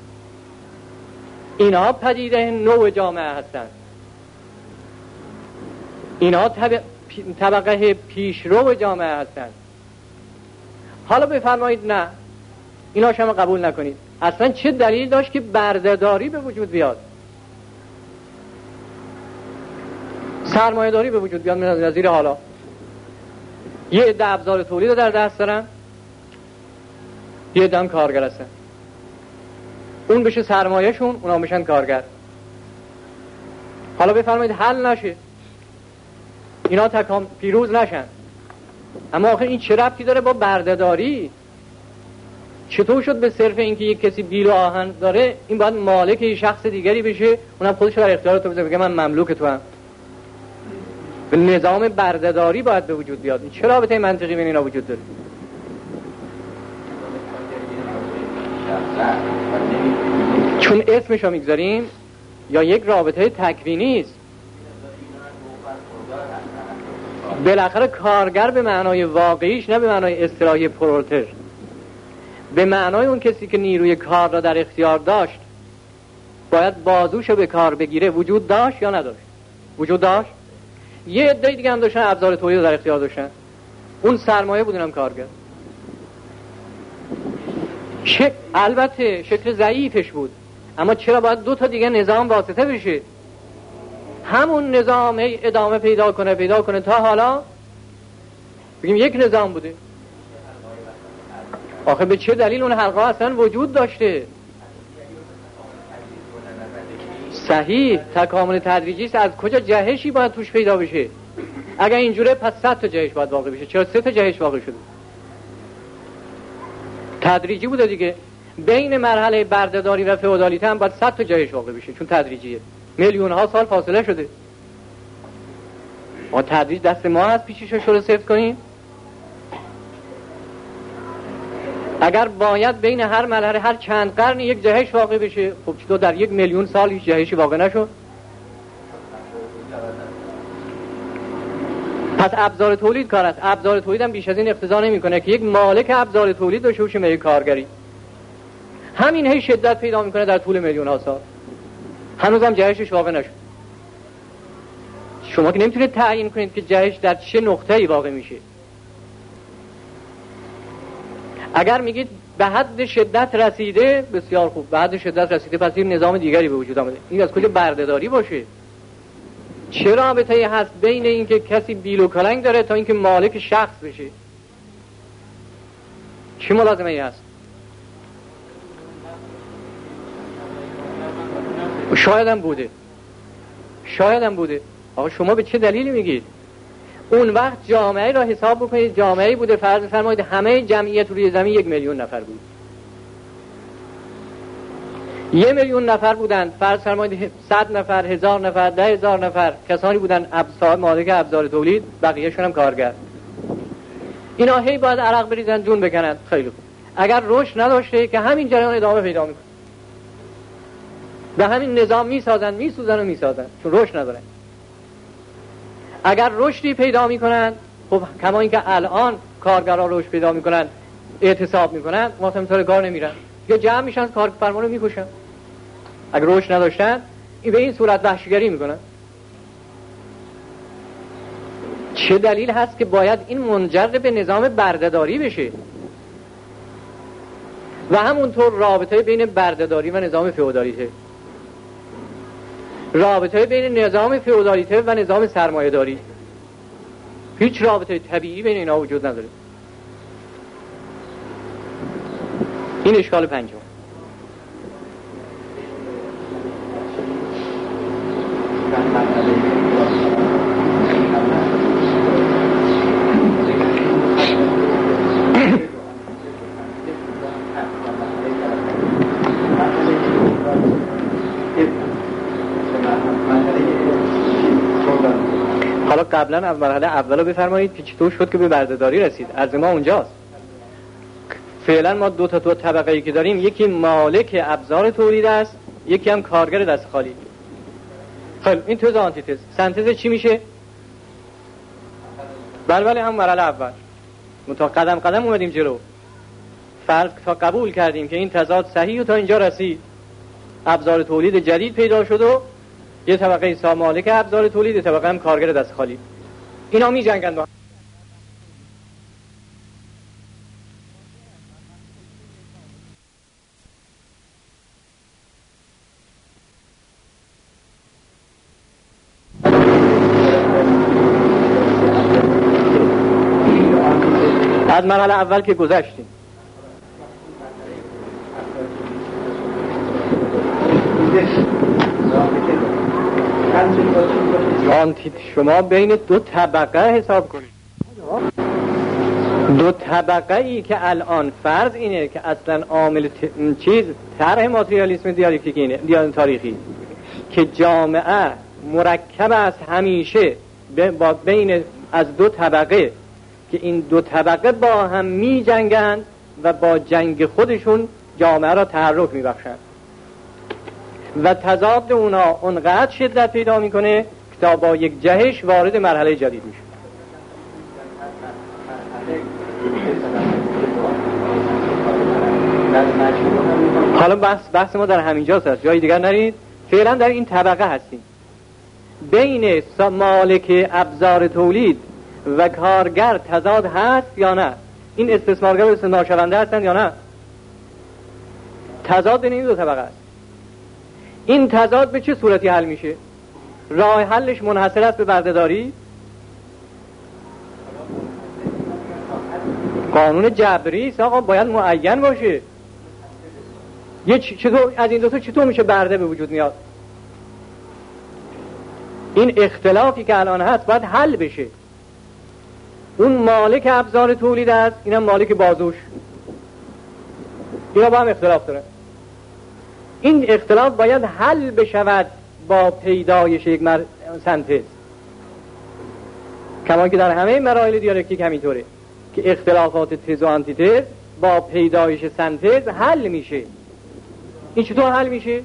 [SPEAKER 1] اینا پدیده نو جامعه هستن. اینا طب... طبقه پیشرو جامعه هستن. حالا بفرمایید نه، اینا شما قبول نکنید. اصلا چه دلیل داشت که بردهداری به وجود بیاد، سرمایه داری به وجود بیاد؟ من نظیر حالا یه عده ابزار تولید رو در دست دارن، یه عده هم کارگر هستن، اون بشه سرمایهشون، اونا بشن کارگر. حالا بفرمایید حل نشه، اینا تکام پیروز نشن، اما آخر این چه ربطی داره با بردهداری؟ چطور شد به صرف اینکه یک کسی بیل و آهن داره این باید مالک یه شخص دیگری بشه، اونم خودش در اختیار تو بذاره، بگه من مملوک تو هم؟ به نظام بردهداری باید به وجود بیاد. چه رابطه منطقی بین اینا وجود داره؟ چون اسمشو میگذاریم یا یک رابطه تکوینی است. بالاخره کارگر به معنای واقعیش، نه به معنای اصطلاحی پرولتر، به معنای اون کسی که نیروی کار را در اختیار داشت باید بازوشو به کار بگیره، وجود داشت یا نداشت؟ وجود داشت. یه عده دیگه هم داشتن ابزار تولید در اختیار داشتن، اون سرمایه بودن هم کارگر. شک... البته شکل ضعیفش بود، اما چرا باید دو تا دیگه نظام واسطه بشه؟ همون نظام ادامه پیدا کنه پیدا کنه تا حالا بگیم یک نظام بوده. آخه به چه دلیل اون حلقه اصلا وجود داشته؟ صحیح، تکامل تدریجی است. از کجا جهشی باید توش پیدا بشه؟ اگر اینجوره پس صد تا جهش باید واقع بشه. چرا سه تا جهش واقع شده؟ تدریجی بوده دیگه. بین مرحله بردهداری و فئودالیته هم باید صد تا جهش واقع بشه، چون تدریجیه. میلیون ها سال فاصله شده. ما تدریج دست ما هست پیشش رو صفر کنیم؟ اگر باید بین هر مرحله هر چند قرن یک جهش واقع بشه، خب چطور در یک میلیون سال هیچ جهشی واقع نشد؟ پس ابزار تولید کار است. ابزار تولید هم بیش از این اقتضا نمیکنه که یک مالک ابزار تولید داشته باشه به کارگری. همین هی شدت پیدا میکنه در طول میلیون ها سال، هنوزم جهشش واقع نشد. شما که نمیتونید تعیین کنید که جهش در چه نقطه‌ای واقع میشه. اگر میگید به حد شدت رسیده، بسیار خوب، به حد شدت رسیده، پس این نظام دیگری به وجود آمده. این از کجا بردهداری باشه؟ چه رابطه‌ای هست بین اینکه کسی بیل و کلنگ داره تا اینکه مالک شخص بشه؟ چه ملازمه‌ای هست؟ شاید هم بوده، شاید هم بوده. آقا شما به چه دلیلی میگید؟ اون وقت جامعه را حساب بکنید، جامعه‌ای بوده فرض فرمایید همه جمعیت روی زمین یک میلیون نفر بود. یه میلیون نفر بودن، فرض فرمایید صد نفر، هزار نفر، ده هزار نفر کسانی بودن ابزار مالک ابزار تولید، بقیه‌شون هم کارگر. اینا هی باید عرق بریزن جون بکنن. خیلی خوب. اگر رشد نداشته که همین جریان ادامه پیدا میکنه، به همین نظام میسازن میسوزن و میسازن، چون رشد ندارن. اگر رشدی پیدا میکنن، خب کما اینکه الان کارگرها رشد پیدا میکنن، اعتصاب میکنن، واسه مثال کار نمیرن، یا جمع میشن کارفرما رو میکشن. اگر رشد نداشتن این به این صورت وحشیگری میکنن. چه دلیل هست که باید این منجر به نظام بردهداری بشه؟ و همونطور رابطه بین بردهداری و نظام فئودالیته، رابطه بین نظام فئودالیته و نظام سرمایه‌داری، هیچ رابطه طبیعی بین اینا وجود نداره. این اشکال پنجم. حالا قبلا از مرحله اول رو بفرمایید که چطور شد که به بردهداری رسید. عرض ما اونجاست. فعلا ما دو تا دو طبقه ای که داریم، یکی مالک ابزار تولید است، یکی هم کارگر دست خالی. خیلی این تز آنتیتز. سنتز چی میشه؟ بله بله هم مرحله اول. متا قدم قدم اومدیم جلو. فرض تا قبول کردیم که این تضاد صحیح و تا اینجا رسید. ابزار تولید جدید پیدا شد و یه طبقه سا مالک ابزار تولید، یه طبقه هم کارگر دست خالی. اینا می جنگن با از مرحله اول که گذشتیم. آنتیت شما بین دو طبقه حساب کنید. دو طبقه ای که الان فرض اینه که اصلا عامل ت... چیز طرح ماتریالیسم دیالکتیکی اینه، دیالکتیک تاریخی، که جامعه مرکب است همیشه با بین از دو طبقه که این دو طبقه با هم می جنگند و با جنگ خودشون جامعه را تحرک می بخشند و تضاد اونا اونقدر شدت پیدا میکنه که تا با یک جهش وارد مرحله جدید میشه. حالا بحث بحث ما در همین جاست، جای دیگر نرید. فعلا در این طبقه هستیم بین مالک ابزار تولید و کارگر تضاد هست یا نه؟ این استثمارگر و استثمار شونده هستن یا نه؟ تضاد بین این دو طبقه است. این تضاد به چه صورتی حل میشه؟ راه حلش منحصر است به بردهداری؟ قانون جبری است آقا، باید معین باشه. یه چطور از این دو تا چطور میشه برده به وجود میاد؟ این اختلافی که الان هست باید حل بشه. اون مالک ابزار تولید است، اینم مالک بازوش، اینا با هم اختلاف داره. این اختلاف باید حل بشود با پیدایش یک مر... سنتز، کما که در همه مراحل دیالکتیک همینطوره که اختلافات تز و آنتیتز با پیدایش سنتز حل میشه. این چطور حل میشه؟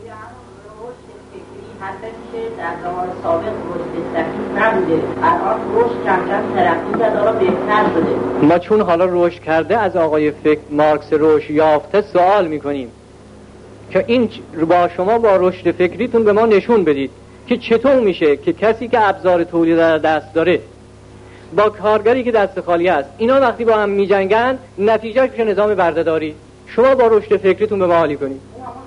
[SPEAKER 2] در زمان سابق رشد صحیح نبوده، الان رشد کم کم ترقی و داره بهتر شده.
[SPEAKER 1] ما چون حالا رشد کرده از آقای فکر مارکس رشد یافته سوال میکنیم که این با شما با رشد فکریتون به ما نشون بدید که چطور میشه که کسی که ابزار تولید در دست داره با کارگری که دست خالی است، اینا وقتی با هم میجنگن نتیجهش میشه نظام بردهداری. شما با رشد فکریتون به ما حالی کنید.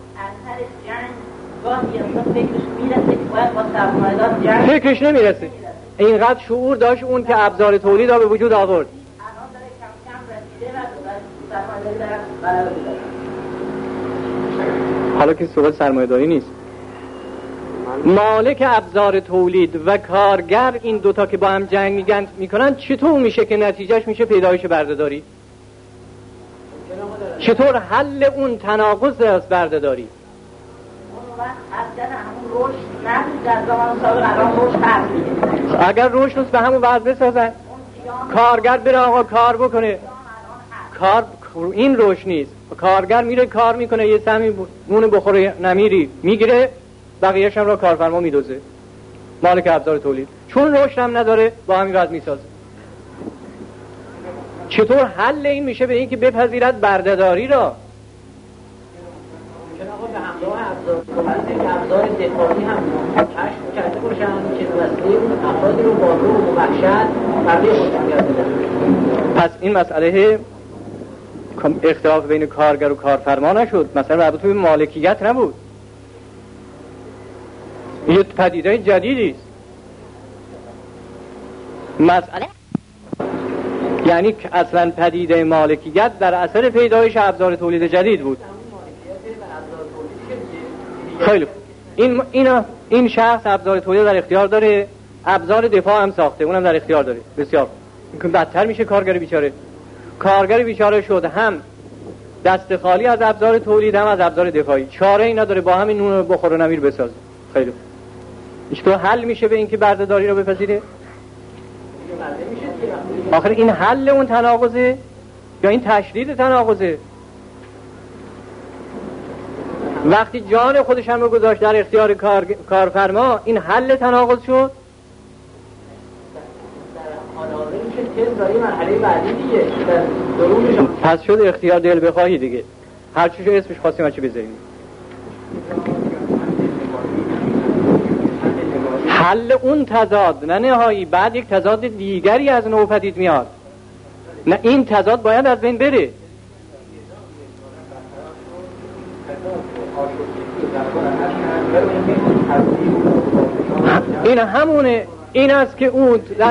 [SPEAKER 1] فکرش نمیرسه، اینقدر شعور داشت اون که ابزار تولید را به وجود آورد. حالا که صحبت سرمایه داری نیست، مالک ابزار تولید و کارگر این دوتا که با هم جنگ میکنن چطور میشه که نتیجهش میشه پیدایش بردهداری؟ چطور حل اون تناقض است بردهداری؟ اگر رشد نیست به همون وضع بسازن، کارگر بره آقا کار بکنه، کار این رشد نیست، کارگر میره کار میکنه، یه سهمی نون بخوره نمیری میگیره، بقیه‌اش هم را کارفرما میدوزه، مالک ابزار تولید. چون رشد هم نداره با همین وضع میسازه. چطور حل این میشه به این که بپذیرد بردهداری را؟
[SPEAKER 2] چون آقا به همراه ابزار تولید ابزار دفاعی هم کشف کرده باشن که وسیله اون افرادی رو با رو و وحشت برای خودشون یاد بدن.
[SPEAKER 1] پس این مسئله اختلاف بین کارگر و کارفرما نشد، مثلا مربوط به مالکیت نبود، یه پدیده جدیدی است. مسئله یعنی که اصلا پدیده مالکیت در اثر پیدایش ابزار تولید جدید بود. خیلی خوب. این اینا این شخص ابزار تولید در اختیار داره، ابزار دفاع هم ساخته، اونم در اختیار داره. بسیار این بدتر میشه کارگر بیچاره. کارگر بیچاره شد هم دست خالی از ابزار تولید هم از ابزار دفاعی، چاره ای نداره با همین نون بخور و نمیر بسازه. خیلی خوب. چطور حل میشه به این که بردهداری رو بپذیره؟ آخر این حل اون تناقضه یا این تشدید تناقضه؟ وقتی جان خودش هم رو گذاشت در اختیار کار... کارفرما، این حل تناقض شد. پس شد اختیار دل بخواهی دیگه، هر چیشو اسمش خواستیم هرچی بذاریم. حل اون تضاد نه نهایی، بعد یک تضاد دیگری از نو پدید میاد. نه این تضاد باید از بین بره. این همونه، این است که اون در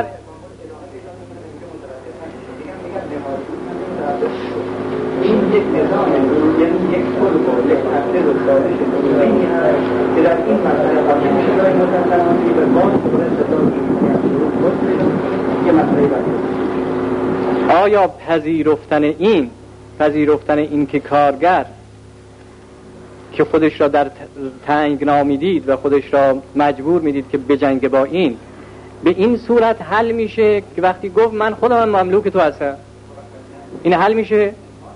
[SPEAKER 3] این یک نظام یعنی یک کل یک تفسیر و دانش علمی هست که در این مسئله قبلی میشه برای متأسفانه به ما صورت صدای یه مسئله باید.
[SPEAKER 1] آیا پذیرفتن این پذیرفتن این که کارگر که خودش را در تنگنا میدید و خودش را مجبور میدید که بجنگه با این، به این صورت حل میشه که وقتی گفت من خودم مملوک تو هستم، این حل میشه؟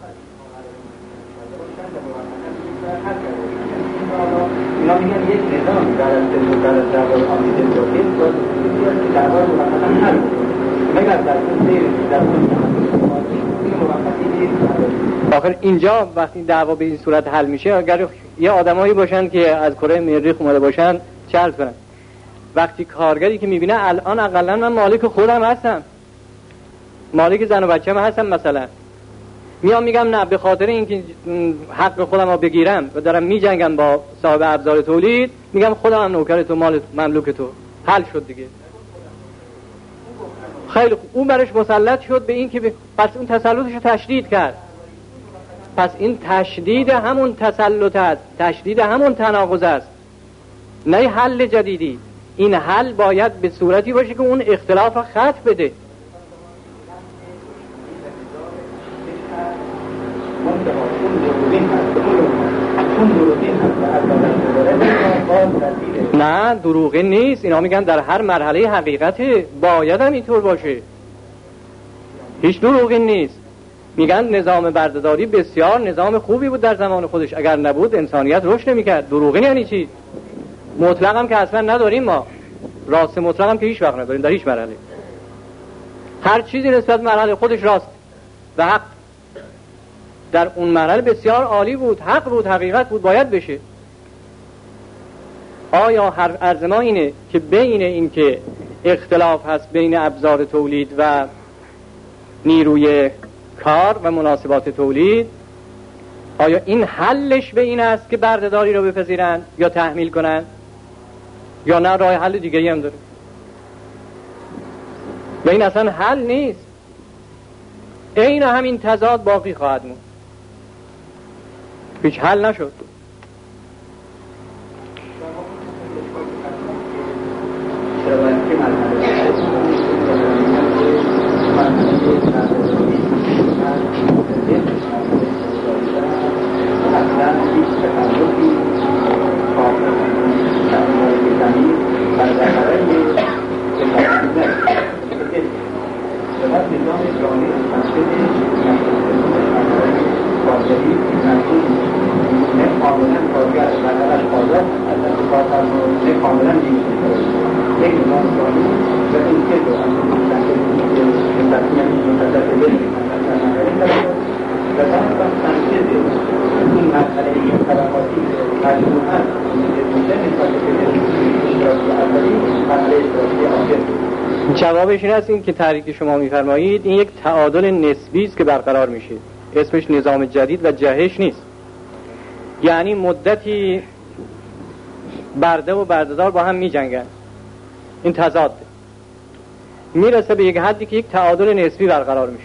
[SPEAKER 3] اینا میگن یک نظام در از در دربار آمید داخل باید که دربار موقتا حل مگر در اون دیر در اون
[SPEAKER 1] آخر اینجا وقتی دعوا به این صورت حل میشه، اگر یه آدمایی باشن که از کره مریخ اومده باشن چه عرض کنن، وقتی کارگری که میبینه الان اقلا من مالک خودم هستم، مالک زن و بچه من هستم مثلا، میام میگم نه به خاطر اینکه حق خودم رو بگیرم و دارم میجنگم با صاحب ابزار تولید، میگم خودم هم نوکر تو، مال مملوک تو، حل شد دیگه. خیلی خوب، اون برش مسلط شد به این که ب... پس اون تسلطش رو تشدید کرد. پس این تشدید همون تسلط است، تشدید همون تناقض است، نه حل جدیدی. این حل باید به صورتی باشه که اون اختلاف رو ختم بده. نه دروغی نیست، اینا میگن در هر مرحله حقیقت باید هم اینطور باشه، هیچ دروغی نیست. میگن نظام بردهداری بسیار نظام خوبی بود در زمان خودش، اگر نبود انسانیت رشد نمیکرد. دروغی یعنی چی؟ مطلق هم که اصلا نداریم ما، راست مطلق هم که هیچ وقت نداریم در هیچ مرحله. هر چیزی نسبت مرحله خودش راست و حق در اون مرحله بسیار عالی بود، حق بود، حقیقت بود، باید بشه. آیا هر عرض ما اینه که بین این که اختلاف هست بین ابزار تولید و نیروی کار و مناسبات تولید، آیا این حلش به این است که بردهداری رو بپذیرن یا تحمیل کنن، یا نه راه حل دیگه‌ای هم داره؟ و این اصلا حل نیست، این همین تضاد باقی خواهد موند، هیچ حل نشد. جوابش این است این که تحریک شما میفرمایید این یک تعادل نسبی است که برقرار میشه، اسمش نظام جدید و جهش نیست. یعنی مدتی برده و بردهدار با هم میجنگن، این تضاد میرسه به یک حدی که یک تعادل نسبی برقرار میشه.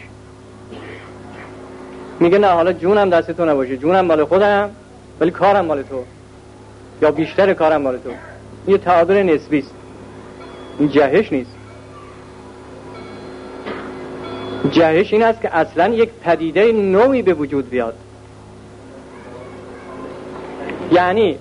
[SPEAKER 1] میگه نه حالا جونم دست تو نباشه، جونم مال خودم ولی کارم مال تو، یا بیشتر کارم مال تو. این تعادل نسبی است، این جهش نیست. جهش این است که اصلا یک پدیده نوعی به وجود بیاد. یعنی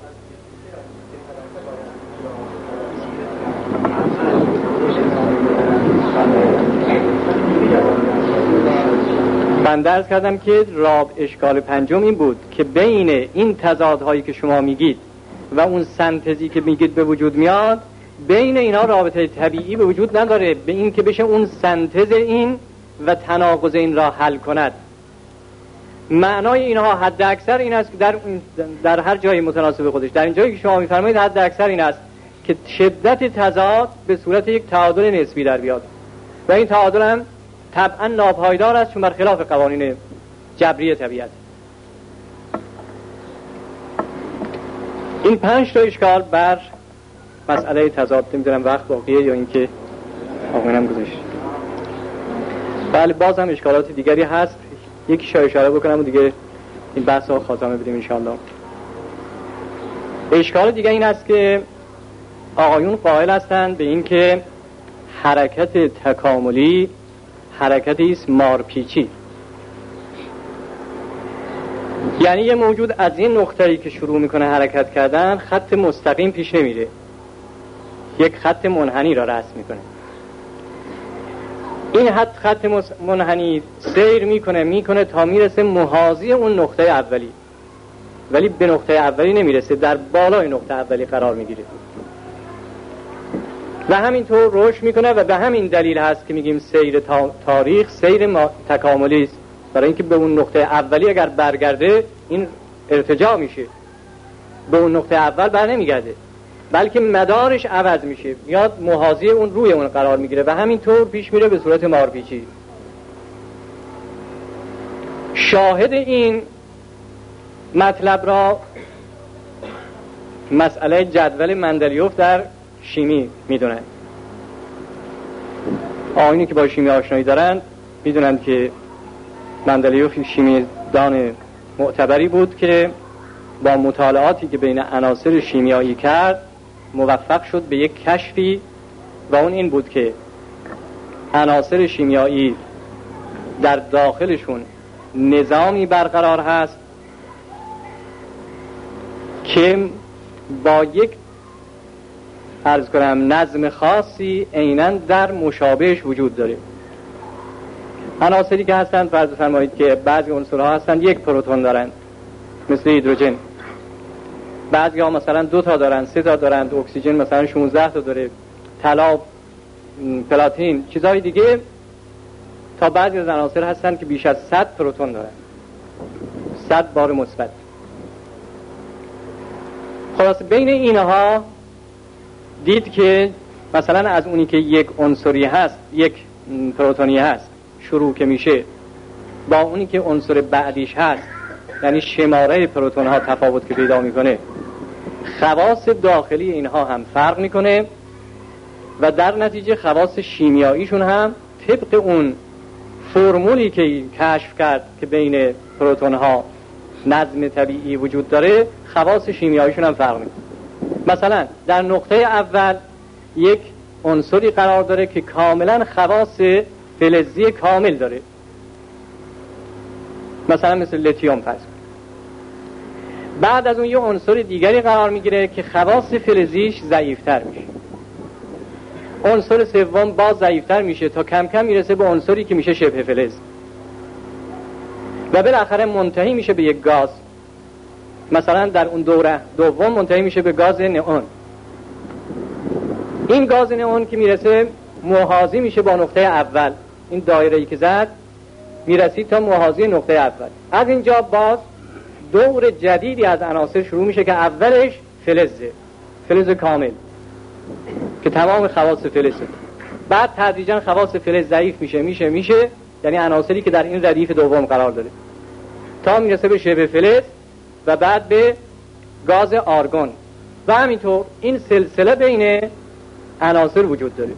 [SPEAKER 1] بنده عرض کردم که راب اشکال پنجم این بود که بین این تضادهایی که شما میگید و اون سنتزی که میگید به وجود میاد، بین اینا رابطه طبیعی به وجود نداره به این که بشه اون سنتز این و تناقض این را حل کند. معنای اینها حد اکثر این است که در, در هر جایی متناسب خودش، در این جایی که شما میفرمایید حد اکثر این است که شدت تضاد به صورت یک تعادل نسبی در بیاد و این تعادل هم طبعا ناپایدار است چون برخلاف قوانین جبری طبیعت. این پنج تا اشکال بر مسئله تضاد، نمیدونم وقت باقیه یا اینکه آقایانم گذاشت. بله باز هم اشکالات دیگری هست، یکی شاید اشاره بکنم و دیگه این بحث ها خاتمه بدیم انشاءالله. اشکال دیگه این است که آقایون قائل هستند به این که حرکت تکاملی حرکتی است مارپیچی، یعنی یه موجود از این نقطه‌ای که شروع میکنه حرکت کردن خط مستقیم پیش نمیره، یک خط منحنی را رسم میکنه. این خط خط منحنی سیر میکنه میکنه تا میرسه محاذی اون نقطه اولی، ولی به نقطه اولی نمیرسه، در بالای نقطه اولی قرار میگیره و همینطور رشد میکنه و به همین دلیل هست که میگیم سیر تاریخ سیر تکاملی است، برای اینکه به اون نقطه اولی اگر برگرده این ارتجاع میشه، به اون نقطه اول بر نمیگرده بلکه مدارش عوض میشه، میاد محاذی اون روی اون قرار میگیره و همینطور پیش میره به صورت مارپیچی. شاهد این مطلب را مسئله جدول مندلیوف در شیمی میدونن. آینی که با شیمی آشنایی دارن میدونن که مندلیوف شیمی دان معتبری بود که با مطالعاتی که بین عناصر شیمیایی کرد موفق شد به یک کشفی و اون این بود که عناصر شیمیایی در داخلشون نظامی برقرار هست که با یک عرض کنم نظم خاصی عیناً در مشابهش وجود داره. عناصری که هستند فرض فرمایید که بعضی عنصرها هستند یک پروتون دارند مثل هیدروژن، بعضی ها مثلا دو تا دارن، سه تا دارند، اکسیژن مثلا شانزده تا داره، طلا، پلاتین، چیزهای دیگه، تا بعضی از عناصر هستن که بیش از صد پروتون دارن، صد بار مثبت. خلاص بین اینها دید که مثلا از اونی که یک عنصری هست، یک پروتونی هست شروع که میشه، با اونی که عنصر بعدیش هست، یعنی شماره پروتون ها تفاوت که پیدا میکنه، خواص داخلی اینها هم فرق میکنه و در نتیجه خواص شیمیاییشون هم طبق اون فرمولی که کشف کرد که بین پروتون ها نظم طبیعی وجود داره، خواص شیمیاییشون هم فرق میکنه. مثلا در نقطه اول یک عنصری قرار داره که کاملا خواص فلزی کامل داره، مثلا مثل لیتیوم فرض. بعد از اون یه عنصر دیگری قرار میگیره که خواص فلزیش ضعیفتر میشه، عنصر سوم باز ضعیفتر میشه تا کم کم میرسه به عنصری که میشه شبه فلز و بالاخره منتهی میشه به یک گاز. مثلا در اون دوره دوم منتهی میشه به گاز نئون. این گاز نئون که میرسه محاذی میشه با نقطه اول، این دایره‌ای که زد میرسید تا محاذی نقطه اول. از اینجا باز دور جدیدی از عناصر شروع میشه که اولش فلزه، فلز کامل که تمام خواص فلزه. بعد تدریجا خواص فلز ضعیف میشه میشه میشه یعنی عناصری که در این ردیف دوم قرار داره، تا میرسه به شبه فلز و بعد به گاز آرگون و همینطور این سلسله بین عناصر وجود داره.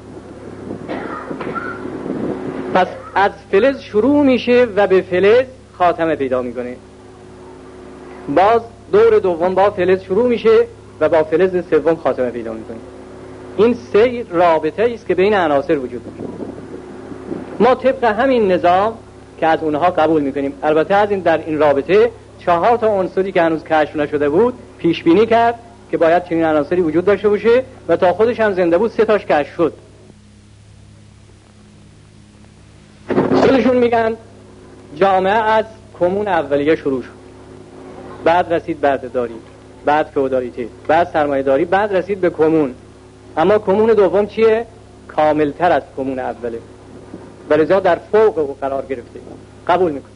[SPEAKER 1] پس از فلز شروع میشه و به فلز خاتمه پیدا میکنه. باز دور دوم با فلز شروع میشه و با فلز سوم خاتمه پیدا میکنه. این سه رابطه است که بین عناصر وجود داره. ما طبق همین نظام که از اونها قبول میکنیم، البته از این در این رابطه چهار تا عنصری که هنوز کشف نشده بود پیش بینی کرد که باید چنین عناصری وجود داشته باشه و تا خودش هم زنده بود سه تاش کشف شد. خودشون میگن جامعه از کمون اولیه شروع شد، بعد رسید بردهداری، بعد فئودالیته، بعد سرمایه‌داری، بعد رسید به کمون. اما کمون دوم چیه؟ کاملتر از کمون اوله، ولذا در فوق او قرار گرفته. قبول میکنه.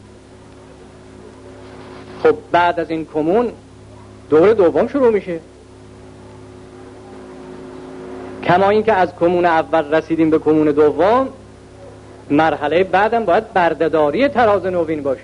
[SPEAKER 1] خب بعد از این کمون دور دوم شروع میشه. کما این که از کمون اول رسیدیم به کمون دوم، مرحله بعدم باید بردهداری تراز نوین باشه.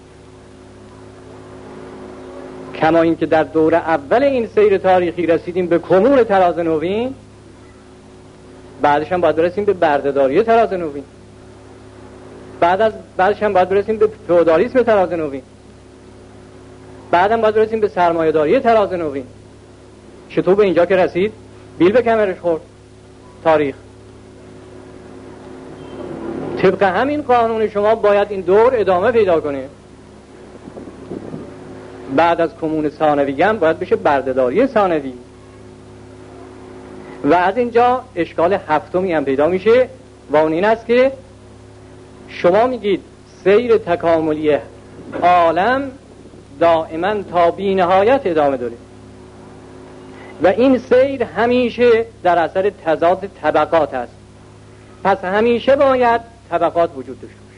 [SPEAKER 1] کما این که در دور اول این سیر تاریخی رسیدیم به کمون تراز نوین، بعدش هم باید برسیم به بردهداری تراز نوین، بعد از بعدش هم باید برسیم به فئودالیسم تراز نوین، بعدم باید برسیم به سرمایه‌داری تراز نوین. چطور به اینجا که رسید؟ بیل به کمرش خورد تاریخ. طبق همین قانون شما باید این دور ادامه پیدا کنه. بعد از کمون ثانوی هم باید بشه بردهداری ثانوی. و از اینجا اشکال هفتمی هم پیدا میشه و اون این است که شما میگید سیر تکاملی عالم دائما تا بی نهایت ادامه داره و این سیر همیشه در اثر تضاد طبقات است. پس همیشه باید طبقات وجود داشته باشه.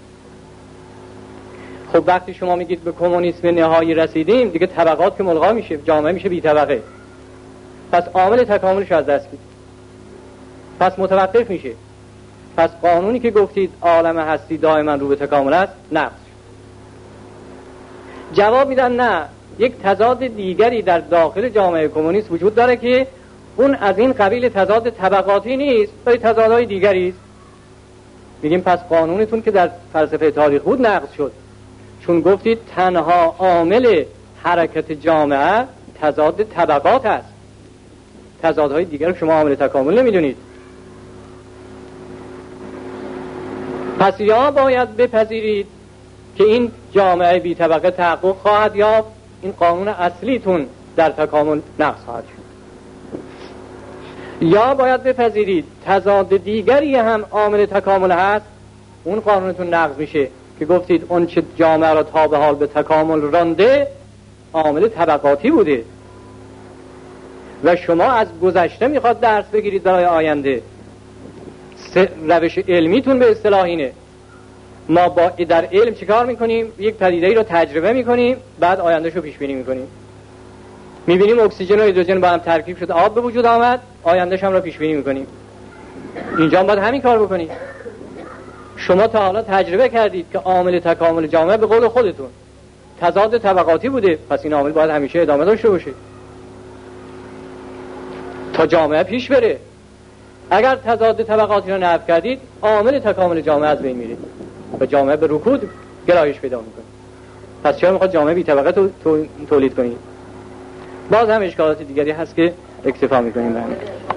[SPEAKER 1] خب وقتی شما میگید به کمونیسم نهایی رسیدیم، دیگه طبقات که ملغا میشه، جامعه میشه بی طبقه. پس عامل تکاملش از دست میده، پس متوقف میشه. پس قانونی که گفتید عالم هستی دائما رو به تکامل است نقض. جواب میدن نه، یک تضاد دیگری در داخل جامعه کمونیست وجود داره که اون از این قبیل تضاد طبقاتی نیست، بلکه تضادهای دیگری است. میگیم پس قانونتون که در فلسفه تاریخ بود نقض شد، چون گفتید تنها عامل حرکت جامعه تضاد طبقات است، تضادهای دیگر رو شما عامل تکامل نمیدونید. پس یا باید بپذیرید که این جامعه بی طبقه تحقق خواهد یافت، این قانون اصلیتون در تکامل نقض خواهد شد، یا باید بپذیرید تضاد دیگری هم عامل تکامل هست، اون قانونتون نقض میشه که گفتید اون چه جامعه را تا به حال به تکامل رانده عامل طبقاتی بوده و شما از گذشته میخواد درس بگیرید برای آینده. روش علمیتون به اصطلاح اینه. ما با در علم چیکار میکنیم؟ یک پدیده‌ای رو تجربه میکنیم، بعد آیندهشو پیش بینی میکنیم. میبینیم اکسیژن و هیدروژن با هم ترکیب شد، آب به وجود آمد، آیندهش هم رو پیش بینی میکنیم. اینجا هم باید همین کار بکنید. شما تا حالا تجربه کردید که عامل تکامل جامعه به قول خودتون تضاد طبقاتی بوده، پس این عامل باید همیشه ادامه داشته باشه تا جامعه پیش بره. اگر تضاد طبقاتی رو نفی کردید، عامل تکامل جامعه از بین میره و جامعه به رکود گرایش پیدا میکنه. پس چرا میخواد جامعه بی طبقه تو، تو، تولید کنید؟ باز هم اشکالات دیگری هست که اکتفا میکنیم.